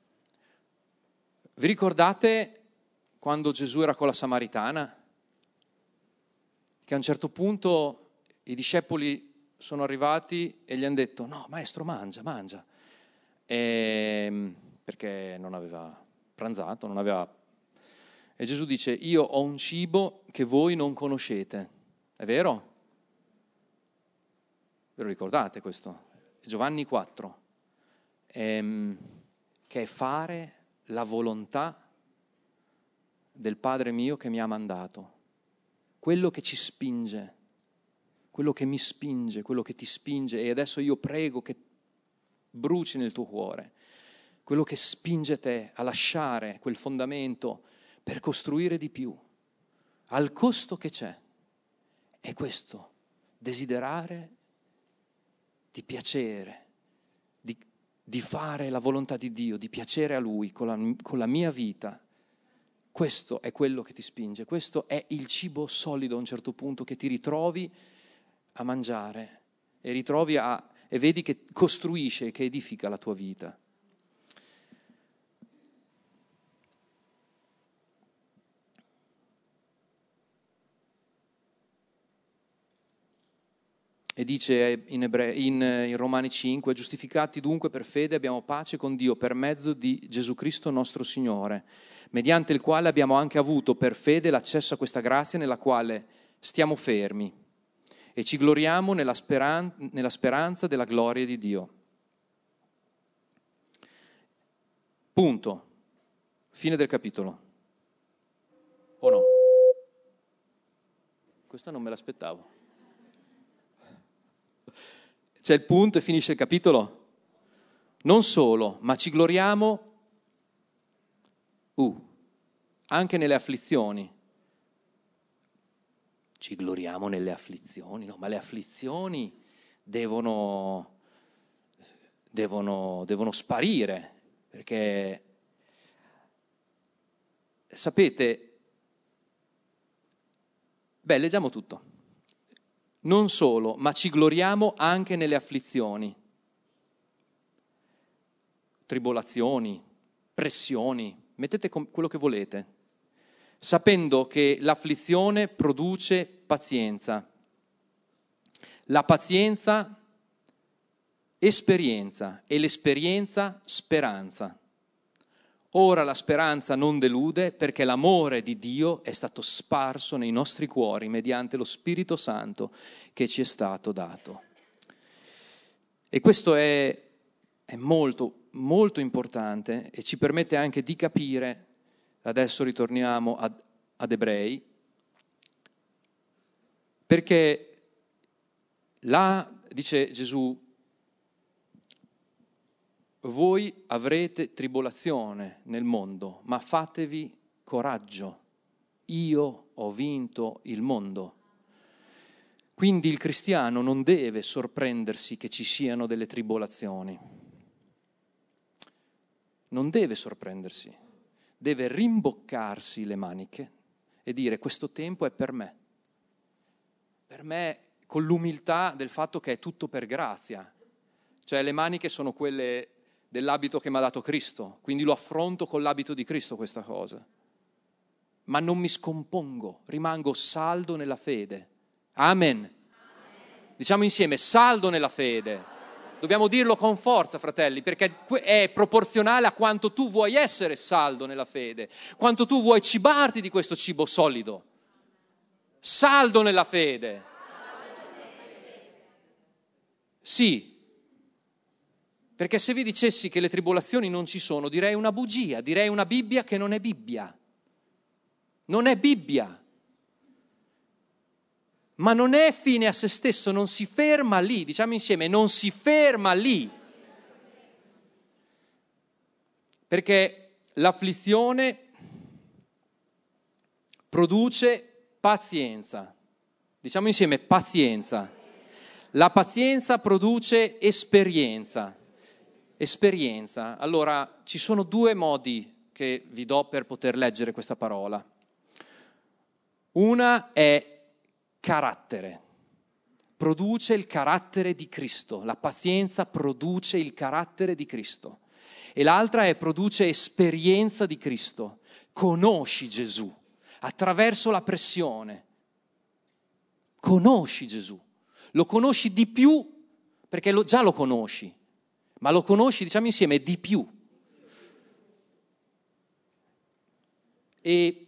Vi ricordate quando Gesù era con la Samaritana? Che a un certo punto i discepoli sono arrivati e gli hanno detto no, maestro, mangia, mangia. E, perché non aveva pranzato, non aveva... E Gesù dice, io ho un cibo che voi non conoscete. È vero? Ve lo ricordate questo? Giovanni quattro. Ehm, che è fare la volontà del Padre mio che mi ha mandato, quello che ci spinge, quello che mi spinge, quello che ti spinge, e adesso io prego che bruci nel tuo cuore, quello che spinge te a lasciare quel fondamento per costruire di più, al costo che c'è, è questo, desiderare di piacere, di di fare la volontà di Dio, di piacere a Lui con la, con la mia vita. Questo è quello che ti spinge, questo è il cibo solido a un certo punto che ti ritrovi a mangiare e ritrovi a, e vedi che costruisce, che edifica la tua vita. E dice in, Ebre- in, in Romani cinque, giustificati dunque per fede abbiamo pace con Dio per mezzo di Gesù Cristo nostro Signore, mediante il quale abbiamo anche avuto per fede l'accesso a questa grazia nella quale stiamo fermi e ci gloriamo nella, speran- nella speranza della gloria di Dio. Punto. Fine del capitolo. questa non me l'aspettavo. C'è il punto e finisce il capitolo? Non solo, ma ci gloriamo uh, anche nelle afflizioni. Ci gloriamo nelle afflizioni, no, ma le afflizioni devono, devono, devono sparire, perché sapete, beh, leggiamo tutto. Non solo, ma ci gloriamo anche nelle afflizioni, tribolazioni, pressioni, mettete quello che volete, sapendo che l'afflizione produce pazienza, la pazienza esperienza e l'esperienza speranza. Ora la speranza non delude perché l'amore di Dio è stato sparso nei nostri cuori mediante lo Spirito Santo che ci è stato dato. E questo è, è molto, molto importante e ci permette anche di capire, adesso ritorniamo ad, ad Ebrei, perché là dice Gesù, voi avrete tribolazione nel mondo, ma fatevi coraggio, io ho vinto il mondo. Quindi il cristiano non deve sorprendersi che ci siano delle tribolazioni, non deve sorprendersi, deve rimboccarsi le maniche e dire questo tempo è per me, per me con l'umiltà del fatto che è tutto per grazia, cioè le maniche sono quelle dell'abito che mi ha dato Cristo, quindi lo affronto con l'abito di Cristo questa cosa. Ma non mi scompongo, rimango saldo nella fede. Amen. Amen. Diciamo insieme, saldo nella fede. Dobbiamo dirlo con forza, fratelli, perché è proporzionale a quanto tu vuoi essere saldo nella fede, quanto tu vuoi cibarti di questo cibo solido. Saldo nella fede. Sì. Perché se vi dicessi che le tribolazioni non ci sono, direi una bugia, direi una Bibbia che non è Bibbia. Non è Bibbia. Ma non è fine a se stesso, non si ferma lì. Diciamo insieme, non si ferma lì. Perché l'afflizione produce pazienza. Diciamo insieme, pazienza. La pazienza produce esperienza. Esperienza. Allora, ci sono due modi che vi do per poter leggere questa parola. Una è carattere. Produce il carattere di Cristo. La pazienza produce il carattere di Cristo. E l'altra è produce esperienza di Cristo. Conosci Gesù attraverso la pressione. Conosci Gesù. Lo conosci di più perché lo, già lo conosci. Ma lo conosci, diciamo insieme, di più. E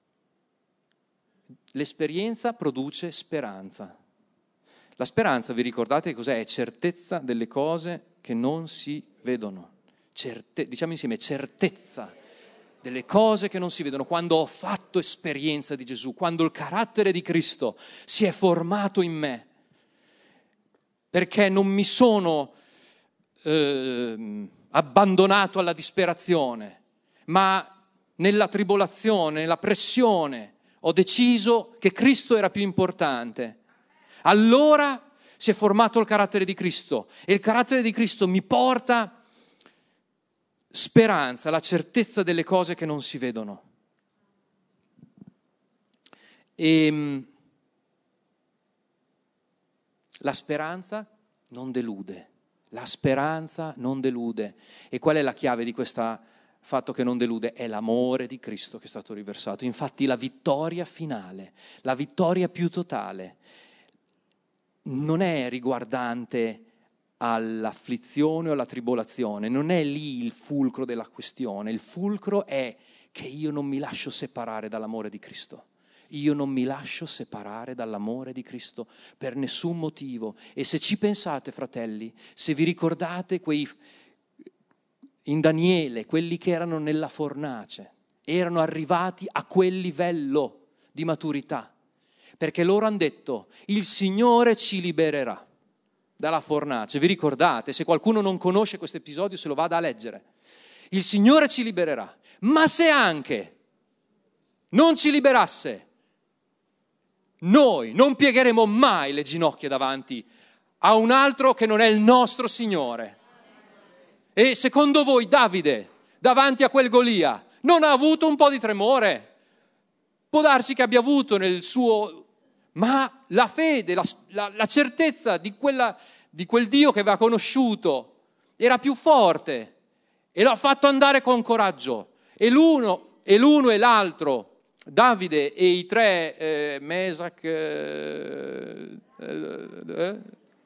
l'esperienza produce speranza. La speranza, vi ricordate cos'è? È certezza delle cose che non si vedono. Certe, diciamo insieme, certezza delle cose che non si vedono. Quando ho fatto esperienza di Gesù, quando il carattere di Cristo si è formato in me, perché non mi sono Eh, abbandonato alla disperazione, ma nella tribolazione, nella pressione, ho deciso che Cristo era più importante. Allora si è formato il carattere di Cristo e il carattere di Cristo mi porta speranza, la certezza delle cose che non si vedono. E la speranza non delude. La speranza non delude. E qual è la chiave di questo fatto che non delude? È l'amore di Cristo che è stato riversato. Infatti la vittoria finale, la vittoria più totale, non è riguardante all'afflizione o alla tribolazione, non è lì il fulcro della questione. Il fulcro è che io non mi lascio separare dall'amore di Cristo. Io non mi lascio separare dall'amore di Cristo per nessun motivo. E se ci pensate, fratelli, se vi ricordate quei in Daniele, quelli che erano nella fornace, erano arrivati a quel livello di maturità. Perché loro hanno detto, il Signore ci libererà dalla fornace. Vi ricordate? Se qualcuno non conosce questo episodio, se lo vada a leggere. Il Signore ci libererà. Ma se anche non ci liberasse, noi non piegheremo mai le ginocchia davanti a un altro che non è il nostro Signore. E secondo voi Davide, davanti a quel Golia, non ha avuto un po' di tremore? Può darsi che abbia avuto nel suo... Ma la fede, la, la, la certezza di, quella, di quel Dio che aveva conosciuto era più forte e l'ha fatto andare con coraggio. E l'uno e, l'uno e l'altro, Davide e i tre, eh, Mesac, eh, eh,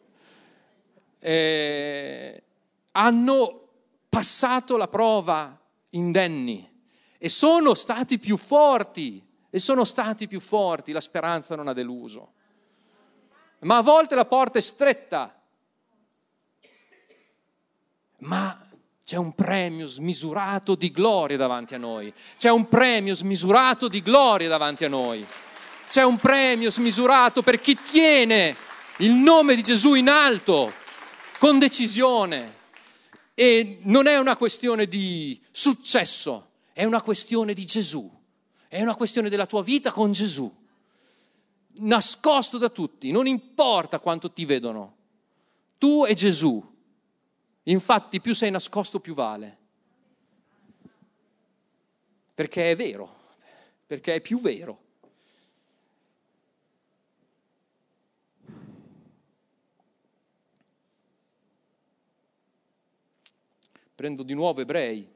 eh, hanno passato la prova indenni e sono stati più forti. E sono stati più forti, la speranza non ha deluso. Ma a volte la porta è stretta. Ma c'è un premio smisurato di gloria davanti a noi. C'è un premio smisurato di gloria davanti a noi. C'è un premio smisurato per chi tiene il nome di Gesù in alto, con decisione. E non è una questione di successo, è una questione di Gesù. È una questione della tua vita con Gesù, nascosto da tutti, non importa quanto ti vedono, tu e Gesù. Infatti più sei nascosto più vale, perché è vero, perché è più vero. Prendo di nuovo Ebrei.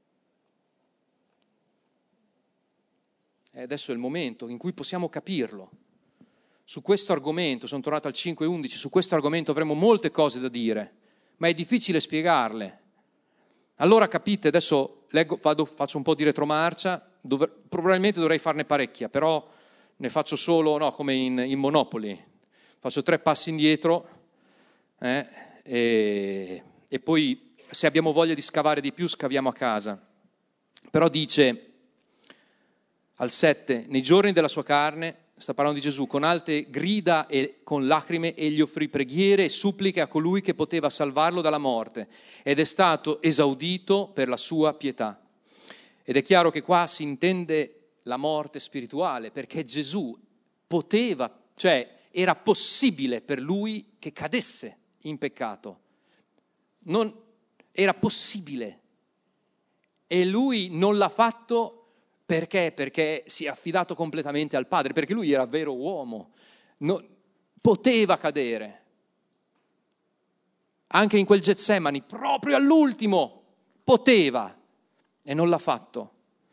E adesso è il momento in cui possiamo capirlo. Su questo argomento, sono tornato al cinque undici, su questo argomento avremo molte cose da dire, ma è difficile spiegarle. Allora capite, adesso leggo, vado, faccio un po' di retromarcia, dov- probabilmente dovrei farne parecchia, però ne faccio solo, no, come in, in Monopoli, faccio tre passi indietro eh, e, e poi se abbiamo voglia di scavare di più scaviamo a casa. Però dice... Al sette, nei giorni della sua carne, sta parlando di Gesù, con alte grida e con lacrime egli offrì preghiere e suppliche a colui che poteva salvarlo dalla morte ed è stato esaudito per la sua pietà. Ed è chiaro che qua si intende la morte spirituale, perché Gesù poteva, cioè era possibile per lui che cadesse in peccato. Non, era possibile. E lui non l'ha fatto. Perché? Perché si è affidato completamente al Padre, perché lui era vero uomo, no, poteva cadere. Anche in quel Getsemani, proprio all'ultimo, poteva e non l'ha fatto.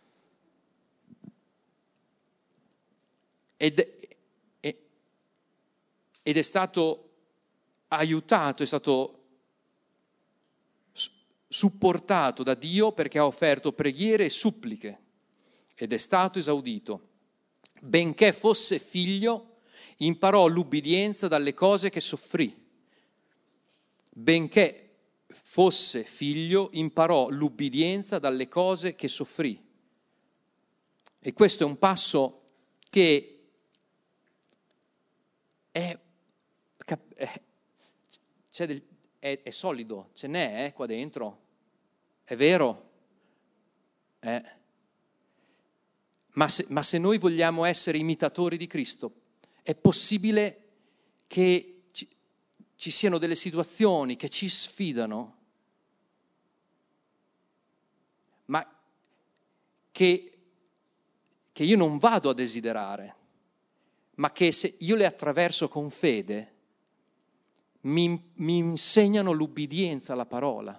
Ed, ed è stato aiutato, è stato supportato da Dio perché ha offerto preghiere e suppliche. Ed è stato esaudito. Benché fosse figlio, imparò l'ubbidienza dalle cose che soffrì. Benché fosse figlio, imparò l'ubbidienza dalle cose che soffrì. E questo è un passo che è, è, c'è del, è, è solido, ce n'è eh, qua dentro. È vero? Eh. Ma se, ma se noi vogliamo essere imitatori di Cristo, è possibile che ci, ci siano delle situazioni che ci sfidano, ma che, che io non vado a desiderare, ma che se io le attraverso con fede, mi, mi insegnano l'ubbidienza alla parola.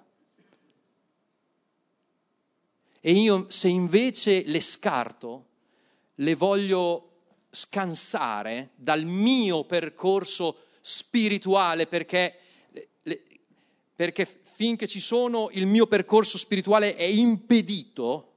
E io se invece le scarto, le voglio scansare dal mio percorso spirituale, perché, perché finché ci sono il mio percorso spirituale è impedito,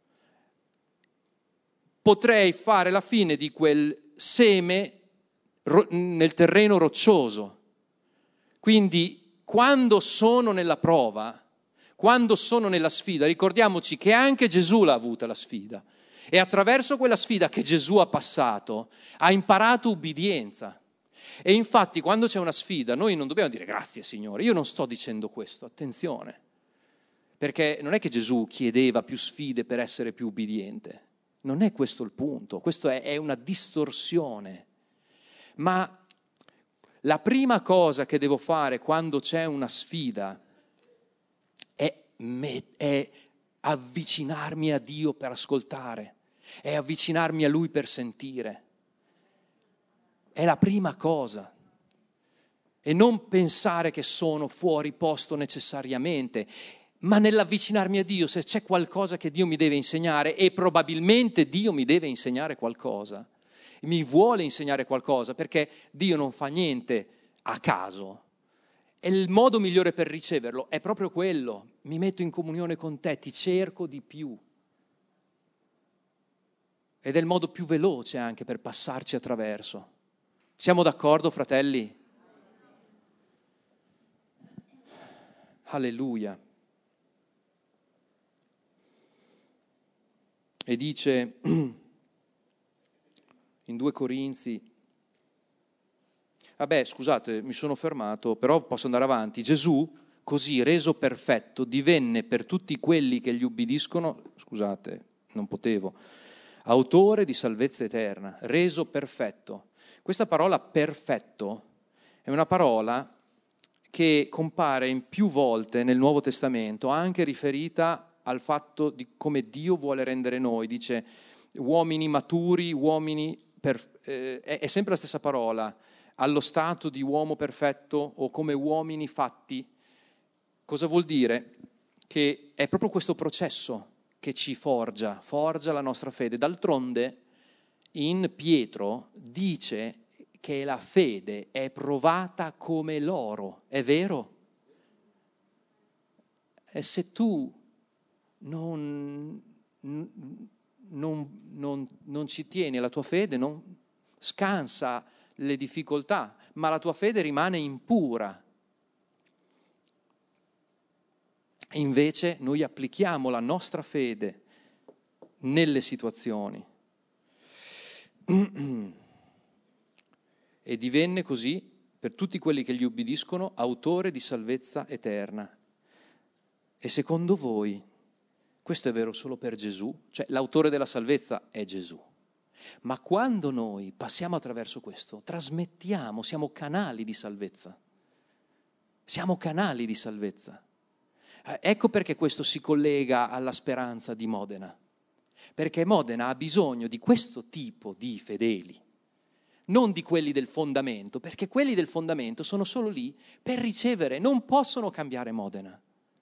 potrei fare la fine di quel seme nel terreno roccioso. Quindi quando sono nella prova, quando sono nella sfida, ricordiamoci che anche Gesù l'ha avuta la sfida E attraverso quella sfida che Gesù ha passato, ha imparato ubbidienza. E infatti quando c'è una sfida, noi non dobbiamo dire grazie Signore. Io non sto dicendo questo, attenzione. Perché non è che Gesù chiedeva più sfide per essere più ubbidiente. Non è questo il punto, questo è, è una distorsione. Ma la prima cosa che devo fare quando c'è una sfida è, me, è avvicinarmi a Dio per ascoltare, è avvicinarmi a Lui per sentire. È la prima cosa. E non pensare che sono fuori posto necessariamente, ma nell'avvicinarmi a Dio, se c'è qualcosa che Dio mi deve insegnare, e probabilmente Dio mi deve insegnare qualcosa, mi vuole insegnare qualcosa, perché Dio non fa niente a caso. E il modo migliore per riceverlo è proprio quello: mi metto in comunione con te, ti cerco di più. Ed è il modo più veloce anche per passarci attraverso. Siamo d'accordo, fratelli? Alleluia. E dice in due Corinzi, vabbè scusate mi sono fermato, però posso andare avanti. Gesù, così reso perfetto, divenne per tutti quelli che gli ubbidiscono, scusate non potevo, autore di salvezza eterna, reso perfetto. Questa parola perfetto è una parola che compare in più volte nel Nuovo Testamento, anche riferita al fatto di come Dio vuole rendere noi. Dice uomini maturi, uomini per, eh, è, è sempre la stessa parola, allo stato di uomo perfetto o come uomini fatti. Cosa vuol dire? Che è proprio questo processo che ci forgia, forgia la nostra fede. D'altronde in Pietro dice che la fede è provata come l'oro, è vero? E se tu Non, non, non, non ci tieni alla tua fede, non scansa le difficoltà, ma la tua fede rimane impura. Invece noi applichiamo la nostra fede nelle situazioni. E divenne così, per tutti quelli che gli ubbidiscono, autore di salvezza eterna. E secondo voi questo è vero solo per Gesù? Cioè l'autore della salvezza è Gesù. Ma quando noi passiamo attraverso questo, trasmettiamo, siamo canali di salvezza. Siamo canali di salvezza. Ecco perché questo si collega alla speranza di Modena. Perché Modena ha bisogno di questo tipo di fedeli, non di quelli del fondamento, perché quelli del fondamento sono solo lì per ricevere, non possono cambiare Modena.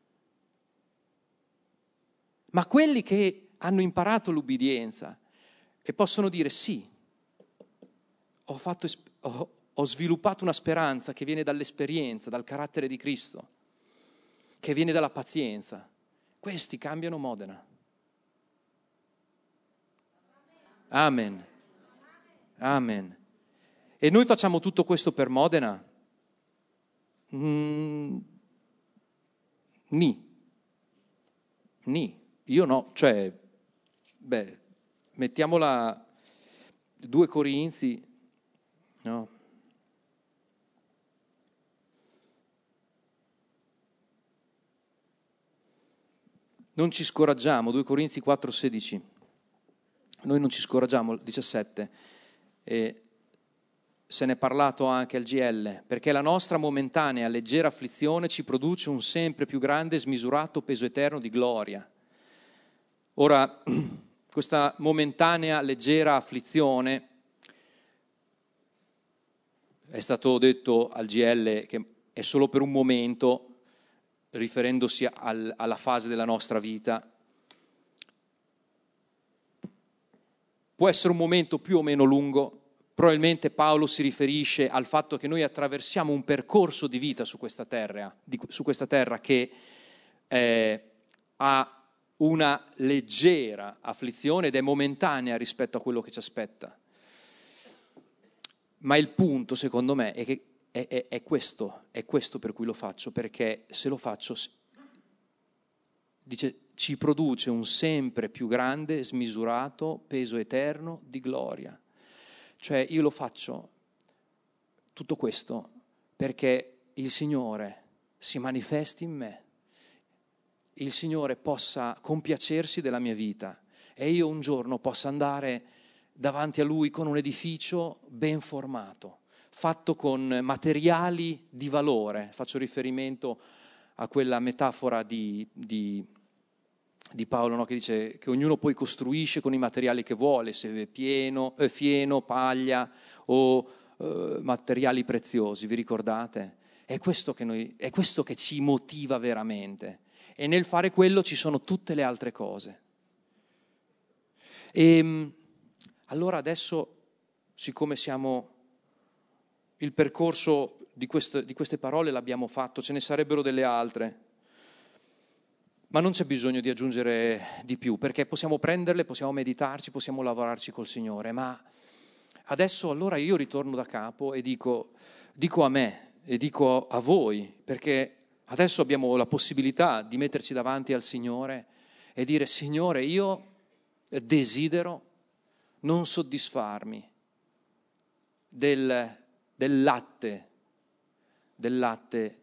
Ma quelli che hanno imparato l'ubbidienza e possono dire sì, ho, fatto, ho, ho sviluppato una speranza che viene dall'esperienza, dal carattere di Cristo, che viene dalla pazienza, questi cambiano Modena. Amen. Amen. E noi facciamo tutto questo per Modena? Mm, ni. Ni. Io no, cioè, beh, mettiamola due Corinzi, no? Non ci scoraggiamo, due Corinzi quattro sedici, noi non ci scoraggiamo, diciassette, e se ne è parlato anche al G L, perché la nostra momentanea leggera afflizione ci produce un sempre più grande e smisurato peso eterno di gloria. Ora, questa momentanea leggera afflizione, è stato detto al G L che è solo per un momento, riferendosi al, alla fase della nostra vita. Può essere un momento più o meno lungo, probabilmente Paolo si riferisce al fatto che noi attraversiamo un percorso di vita su questa terra, di, su questa terra che eh, ha una leggera afflizione ed è momentanea rispetto a quello che ci aspetta. Ma il punto, secondo me, è che è, è, è questo, è questo per cui lo faccio, perché se lo faccio, dice, ci produce un sempre più grande, smisurato peso eterno di gloria. Cioè io lo faccio tutto questo perché il Signore si manifesti in me, il Signore possa compiacersi della mia vita e io un giorno possa andare davanti a Lui con un edificio ben formato, fatto con materiali di valore. Faccio riferimento a quella metafora di, di, di Paolo, no? Che dice che ognuno poi costruisce con i materiali che vuole, se è pieno, eh, fieno, paglia o eh, materiali preziosi, vi ricordate? È questo che noi, è questo che ci motiva veramente, e nel fare quello ci sono tutte le altre cose. E allora adesso, siccome siamo, il percorso di queste, di queste parole l'abbiamo fatto, ce ne sarebbero delle altre, ma non c'è bisogno di aggiungere di più, perché possiamo prenderle, possiamo meditarci, possiamo lavorarci col Signore, ma adesso allora io ritorno da capo e dico, dico a me e dico a voi, perché adesso abbiamo la possibilità di metterci davanti al Signore e dire: Signore, io desidero non soddisfarmi del, del latte, del latte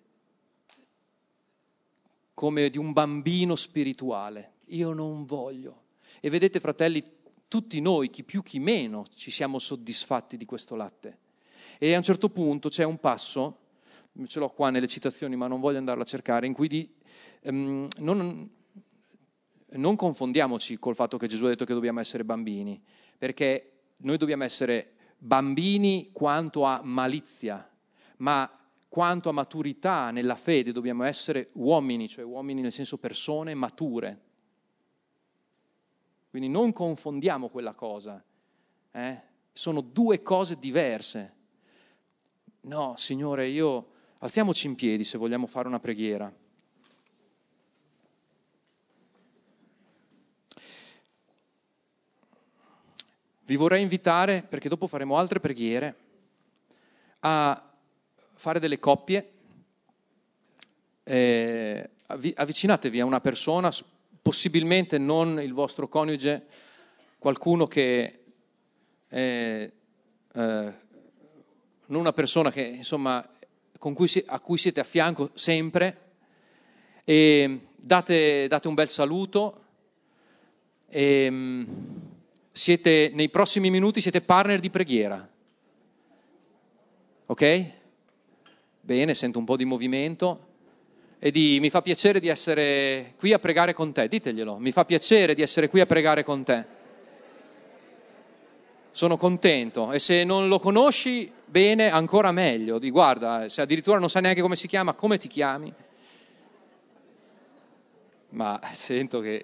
come di un bambino spirituale. Io non voglio. E vedete, fratelli, tutti noi, chi più chi meno, ci siamo soddisfatti di questo latte. E a un certo punto c'è un passo, ce l'ho qua nelle citazioni ma non voglio andarlo a cercare, in cui di, um, non, non confondiamoci col fatto che Gesù ha detto che dobbiamo essere bambini, perché noi dobbiamo essere bambini quanto a malizia, ma quanto a maturità nella fede dobbiamo essere uomini, cioè uomini nel senso persone mature. Quindi non confondiamo quella cosa, eh? Sono due cose diverse. No, Signore, io... Alziamoci in piedi se vogliamo fare una preghiera. Vi vorrei invitare, perché dopo faremo altre preghiere, a fare delle coppie. Eh, avvicinatevi a una persona, possibilmente non il vostro coniuge, qualcuno che è, eh, non una persona che insomma con cui si, a cui siete a fianco sempre, e date, date un bel saluto. E, siete, nei prossimi minuti siete partner di preghiera, ok? Bene, sento un po' di movimento. E di, mi fa piacere di essere qui a pregare con te, diteglielo, mi fa piacere di essere qui a pregare con te. Sono contento, e se non lo conosci bene ancora meglio, di guarda, se addirittura non sai neanche come si chiama, come ti chiami? Ma sento che...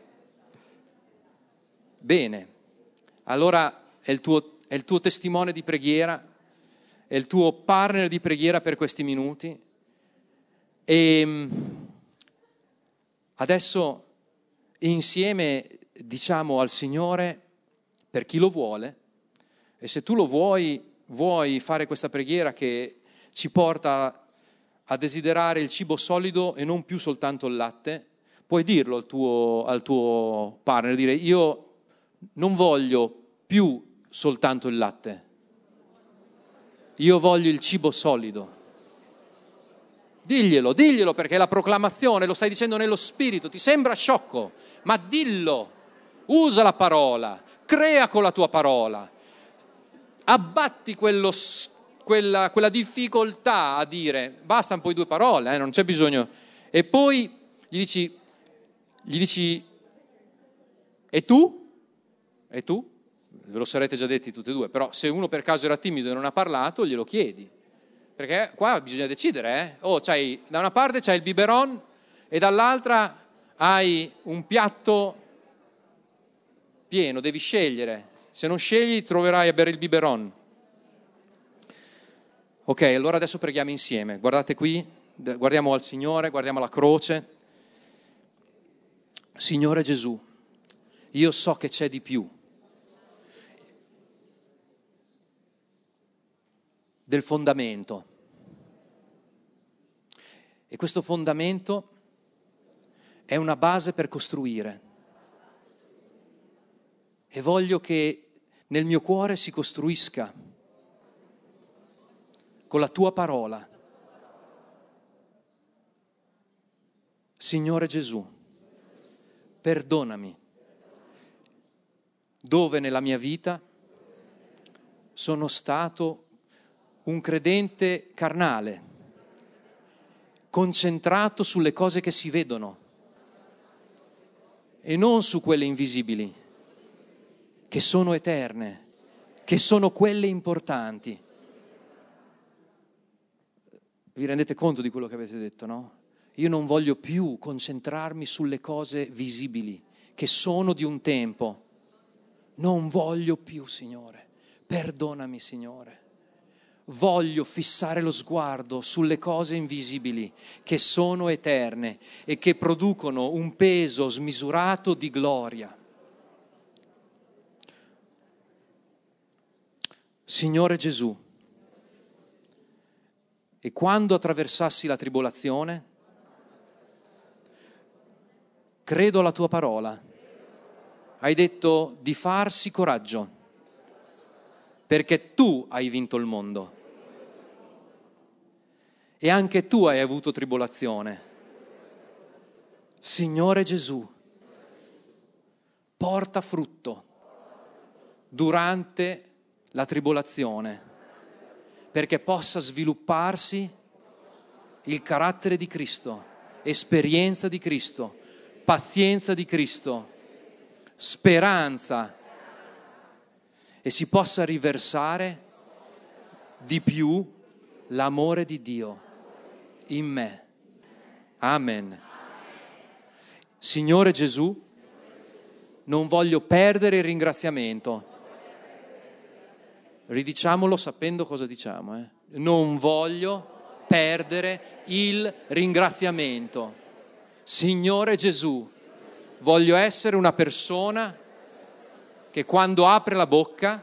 Bene, allora è il tuo, è il tuo testimone di preghiera, è il tuo partner di preghiera per questi minuti. E adesso insieme diciamo al Signore, per chi lo vuole, e se tu lo vuoi, vuoi fare questa preghiera che ci porta a desiderare il cibo solido e non più soltanto il latte, puoi dirlo al tuo, al tuo partner, dire: io non voglio più soltanto il latte, io voglio il cibo solido. Diglielo, diglielo, perché la proclamazione lo stai dicendo nello spirito, ti sembra sciocco, ma dillo, usa la parola, crea con la tua parola, abbatti quello, quella, quella difficoltà a dire, bastano poi due parole, eh, non c'è bisogno, e poi gli dici, gli dici, e tu? E tu? Ve lo sarete già detti tutti e due, però se uno per caso era timido e non ha parlato, glielo chiedi. Perché qua bisogna decidere, eh? Oh, c'hai, da una parte c'hai il biberon e dall'altra hai un piatto pieno, devi scegliere. Se non scegli troverai a bere il biberon. Ok, allora adesso preghiamo insieme. Guardate qui, guardiamo al Signore, guardiamo la croce. Signore Gesù, io so che c'è di più del fondamento, e questo fondamento è una base per costruire. E voglio che nel mio cuore si costruisca con la tua parola. Signore Gesù, perdonami dove nella mia vita sono stato un credente carnale, concentrato sulle cose che si vedono e non su quelle invisibili, che sono eterne, che sono quelle importanti. Vi rendete conto di quello che avete detto, no? Io non voglio più concentrarmi sulle cose visibili, che sono di un tempo. Non voglio più, Signore. Perdonami, Signore. Voglio fissare lo sguardo sulle cose invisibili, che sono eterne e che producono un peso smisurato di gloria. Signore Gesù, e quando attraversassi la tribolazione, credo alla tua parola. Hai detto di farsi coraggio, perché tu hai vinto il mondo. E anche tu hai avuto tribolazione. Signore Gesù, porta frutto durante la tribolazione, perché possa svilupparsi il carattere di Cristo, esperienza di Cristo, pazienza di Cristo, speranza, e si possa riversare di più l'amore di Dio in me. Amen. Signore Gesù, non voglio perdere il ringraziamento. Ridiciamolo sapendo cosa diciamo. Eh? Non voglio perdere il ringraziamento. Signore Gesù, voglio essere una persona che quando apre la bocca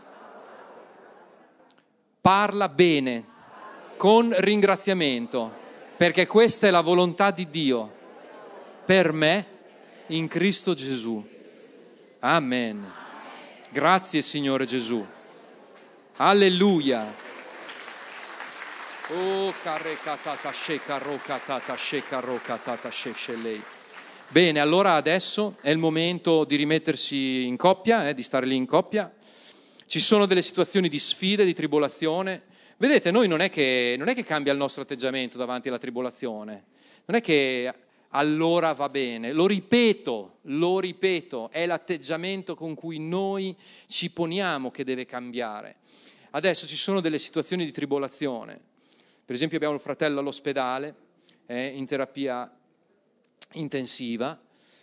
parla bene, con ringraziamento, perché questa è la volontà di Dio per me in Cristo Gesù. Amen. Grazie Signore Gesù. Alleluia. Oh, carrecatata sheka rocatata sheka rocatata shekshellei. Bene, allora adesso è il momento di rimettersi in coppia, eh, di stare lì in coppia. Ci sono delle situazioni di sfide, di tribolazione. Vedete, noi non è che, non è che cambia il nostro atteggiamento davanti alla tribolazione. Non è che allora va bene. Lo ripeto, lo ripeto, è l'atteggiamento con cui noi ci poniamo che deve cambiare. Adesso ci sono delle situazioni di tribolazione. Per esempio abbiamo un fratello all'ospedale, eh, in terapia intensiva,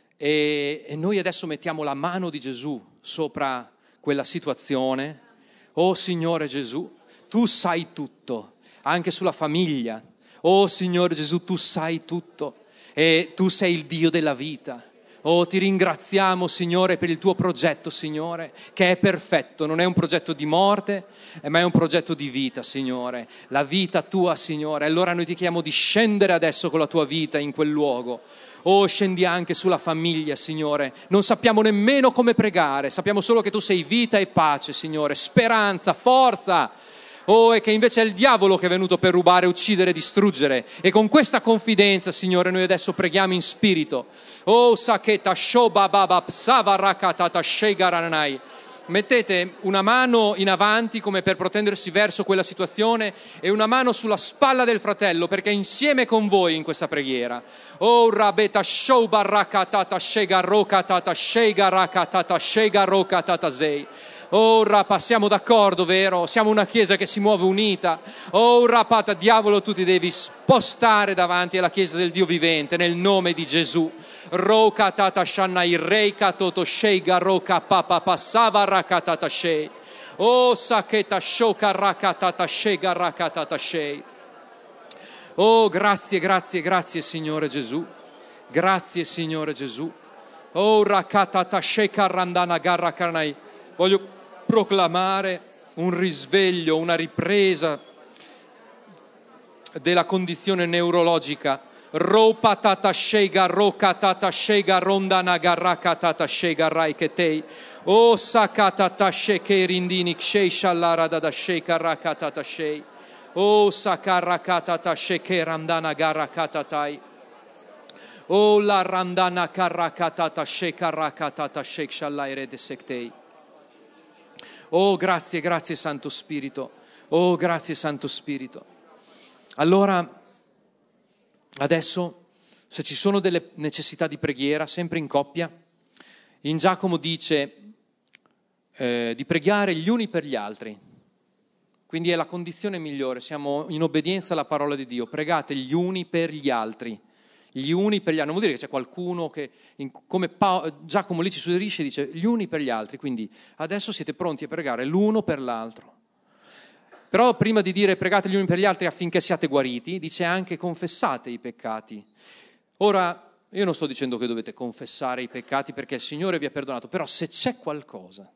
e, e noi adesso mettiamo la mano di Gesù sopra quella situazione. Oh Signore Gesù, tu sai tutto, anche sulla famiglia. Oh Signore Gesù, tu sai tutto e tu sei il Dio della vita. Oh, ti ringraziamo, Signore, per il tuo progetto, Signore, che è perfetto. Non è un progetto di morte, ma è un progetto di vita, Signore. La vita tua, Signore. Allora noi ti chiediamo di scendere adesso con la tua vita in quel luogo. Oh, scendi anche sulla famiglia, Signore. Non sappiamo nemmeno come pregare. Sappiamo solo che tu sei vita e pace, Signore. Speranza, forza. Oh, e che invece è il diavolo che è venuto per rubare, uccidere, distruggere. E con questa confidenza, Signore, noi adesso preghiamo in spirito. Oh, saketa shoba baba psavarakatata shegaranai. Mettete una mano in avanti come per protendersi verso quella situazione e una mano sulla spalla del fratello, perché è insieme con voi in questa preghiera. Oh, rabeta shoba rakatata shegarokatata shegarakatata shegarokatata zei. Ora passiamo d'accordo, vero? Siamo una chiesa che si muove unita. Oh, rapata, diavolo, tu ti devi spostare davanti alla chiesa del Dio vivente nel nome di Gesù. Roka tata shannai reika toto sheiga roka papa passava rakatata shei. Oh, saketa shoka rakatata sheiga rakatata shei. Oh, grazie, grazie, grazie Signore Gesù. Grazie Signore Gesù. Oh, rakatata sheika randana garra karnai. Voglio proclamare un risveglio, una ripresa della condizione neurologica Ropa tata shega roka tata shega ronda nagaraka tata shega raiketei. O sakata ta sheke rindini kshei shallara da sheka rakata ta shei. O sakarakata ta sheke randana garakata tai. O la randana karakata ta sheka rakata ta shek shallaire de sektei. Oh, grazie, grazie Santo Spirito. Oh, grazie Santo Spirito. Allora, adesso, se ci sono delle necessità di preghiera, sempre in coppia, in Giacomo dice eh, di pregare gli uni per gli altri. Quindi è la condizione migliore, siamo in obbedienza alla parola di Dio. Pregate gli uni per gli altri. Gli uni per gli altri, non vuol dire che c'è qualcuno che, in, come Paolo, Giacomo lì ci suggerisce, dice gli uni per gli altri, quindi adesso siete pronti a pregare l'uno per l'altro. Però prima di dire pregate gli uni per gli altri affinché siate guariti, dice anche confessate i peccati. Ora, io non sto dicendo che dovete confessare i peccati perché il Signore vi ha perdonato, però se c'è qualcosa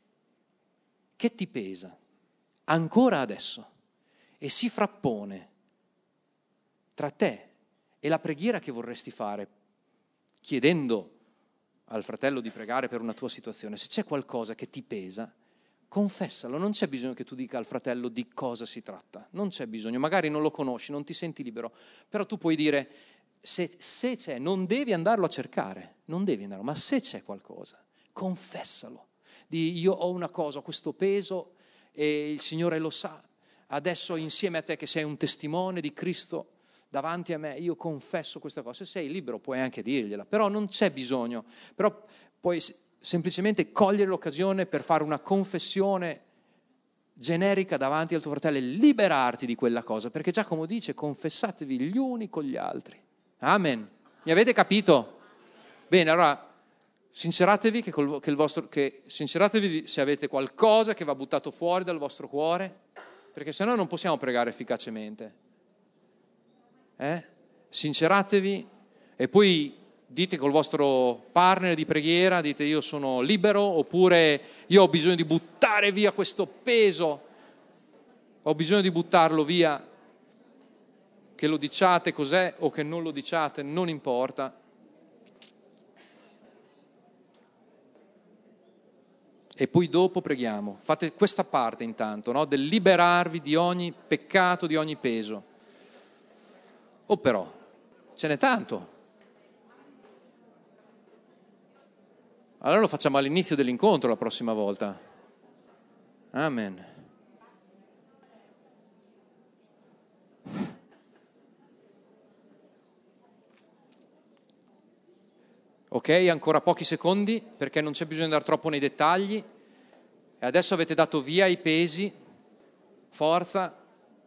che ti pesa ancora adesso e si frappone tra te e la preghiera che vorresti fare, chiedendo al fratello di pregare per una tua situazione, se c'è qualcosa che ti pesa, confessalo. Non c'è bisogno che tu dica al fratello di cosa si tratta, non c'è bisogno, magari non lo conosci, non ti senti libero, però tu puoi dire, se, se c'è, non devi andarlo a cercare, non devi andarlo, ma se c'è qualcosa, confessalo. Di io ho una cosa, ho questo peso e il Signore lo sa, adesso insieme a te che sei un testimone di Cristo, davanti a me, io confesso questa cosa. Se sei libero puoi anche dirgliela, però non c'è bisogno. Però puoi semplicemente cogliere l'occasione per fare una confessione generica davanti al tuo fratello e liberarti di quella cosa, perché Giacomo dice confessatevi gli uni con gli altri. Amen. Mi avete capito? Bene, allora sinceratevi che, col, che il vostro, che sinceratevi se avete qualcosa che va buttato fuori dal vostro cuore, perché sennò non possiamo pregare efficacemente. Eh? Sinceratevi e poi dite col vostro partner di preghiera, dite io sono libero, oppure io ho bisogno di buttare via questo peso, ho bisogno di buttarlo via, che lo diciate cos'è o che non lo diciate, non importa. E poi dopo preghiamo, fate questa parte intanto, no? Del liberarvi di ogni peccato, di ogni peso. O però, ce n'è tanto. Allora lo facciamo all'inizio dell'incontro la prossima volta. Amen. Ok, ancora pochi secondi perché non c'è bisogno di andare troppo nei dettagli. E adesso avete dato via i pesi, forza.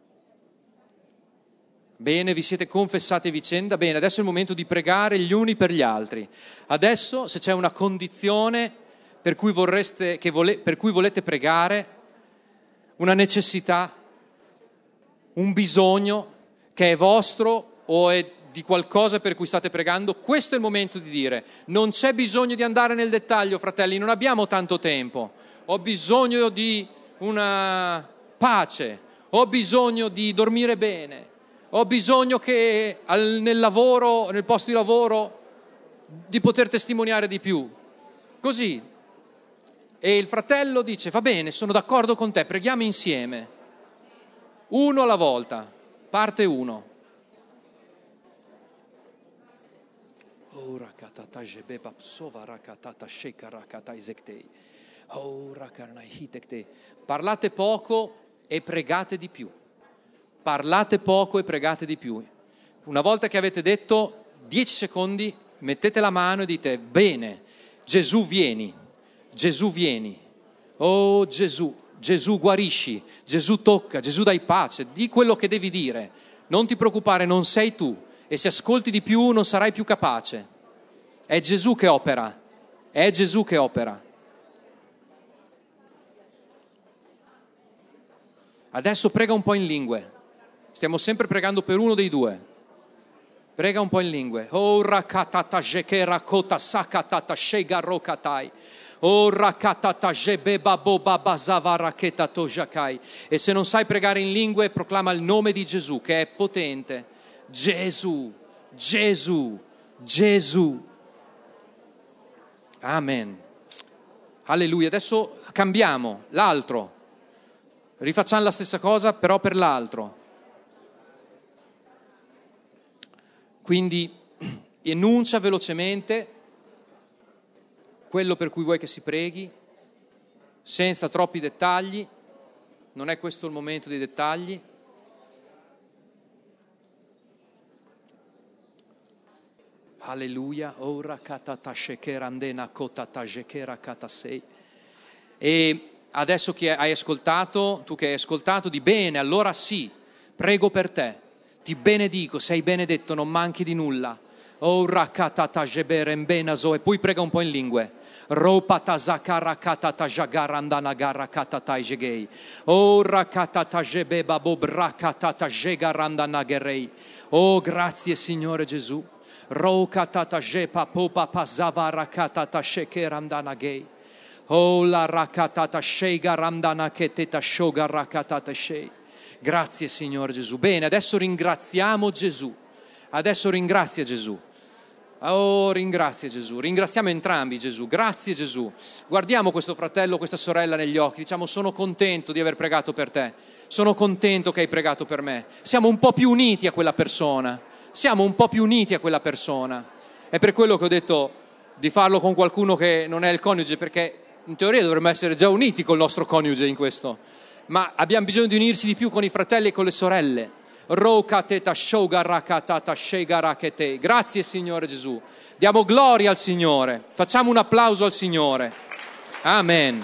Bene, vi siete confessati a vicenda. Bene, adesso è il momento di pregare gli uni per gli altri. Adesso, se c'è una condizione per cui vorreste, che vole, per cui volete pregare, una necessità, un bisogno che è vostro o è di qualcosa per cui state pregando, questo è il momento di dire. Non c'è bisogno di andare nel dettaglio, fratelli, non abbiamo tanto tempo. Ho bisogno di una pace, ho bisogno di dormire bene. Ho bisogno che al, nel lavoro, nel posto di lavoro, di poter testimoniare di più. Così. E il fratello dice, va bene, sono d'accordo con te, preghiamo insieme. Uno alla volta. Parte uno. Parlate poco e pregate di più. Parlate poco e pregate di più. Una volta che avete detto dieci secondi, mettete la mano e dite, bene, Gesù vieni, Gesù vieni, oh Gesù, Gesù guarisci, Gesù tocca, Gesù dai pace, di quello che devi dire. Non ti preoccupare, non sei tu, e se ascolti di più non sarai più capace. È Gesù che opera, è Gesù che opera. Adesso prega un po' in lingue. Stiamo sempre pregando per uno dei due. Prega un po' in lingue. Oh rakatata jekera kota sakatata shegarokatai. Oh rakatata jebeba boba bazava raketato jakai. E se non sai pregare in lingue, proclama il nome di Gesù che è potente. Gesù, Gesù, Gesù. Amen. Alleluia. Adesso cambiamo, l'altro. Rifacciamo la stessa cosa, però per l'altro. Quindi enuncia velocemente quello per cui vuoi che si preghi, senza troppi dettagli. Non è questo il momento dei dettagli. Alleluia. Ora katata shekerandena kotata shekera katasei. E adesso che hai ascoltato, tu che hai ascoltato, di bene, allora sì, prego per te, ti benedico, sei benedetto, non manchi di nulla. Ora katata sheberembenaso, e poi prega un po' in lingue. Ropata zakara katata jagarandana gara katata jegei. Ora katata jebeba bobra katata jegarandana gerei. Oh, grazie Signore Gesù. Ro katata jepa popa pazavara katata shekerandana gei. Oh, la rakatata shegarandana keteta shoga rakatata shei. Grazie Signore Gesù. Bene, adesso ringraziamo Gesù. Adesso ringrazia Gesù. Oh, ringrazia Gesù, ringraziamo entrambi Gesù, grazie Gesù. Guardiamo questo fratello, questa sorella negli occhi, diciamo: sono contento di aver pregato per te, sono contento che hai pregato per me. Siamo un po' più uniti a quella persona, siamo un po' più uniti a quella persona. È per quello che ho detto di farlo con qualcuno che non è il coniuge, perché in teoria dovremmo essere già uniti col nostro coniuge in questo, ma abbiamo bisogno di unirsi di più con i fratelli e con le sorelle. Grazie Signore Gesù, diamo gloria al Signore, facciamo un applauso al Signore. Amen.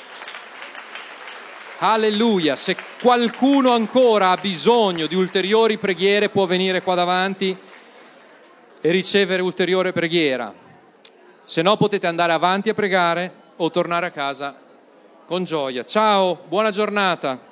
Alleluia. Se qualcuno ancora ha bisogno di ulteriori preghiere può venire qua davanti e ricevere ulteriore preghiera, se no potete andare avanti a pregare o tornare a casa con gioia. Ciao, buona giornata.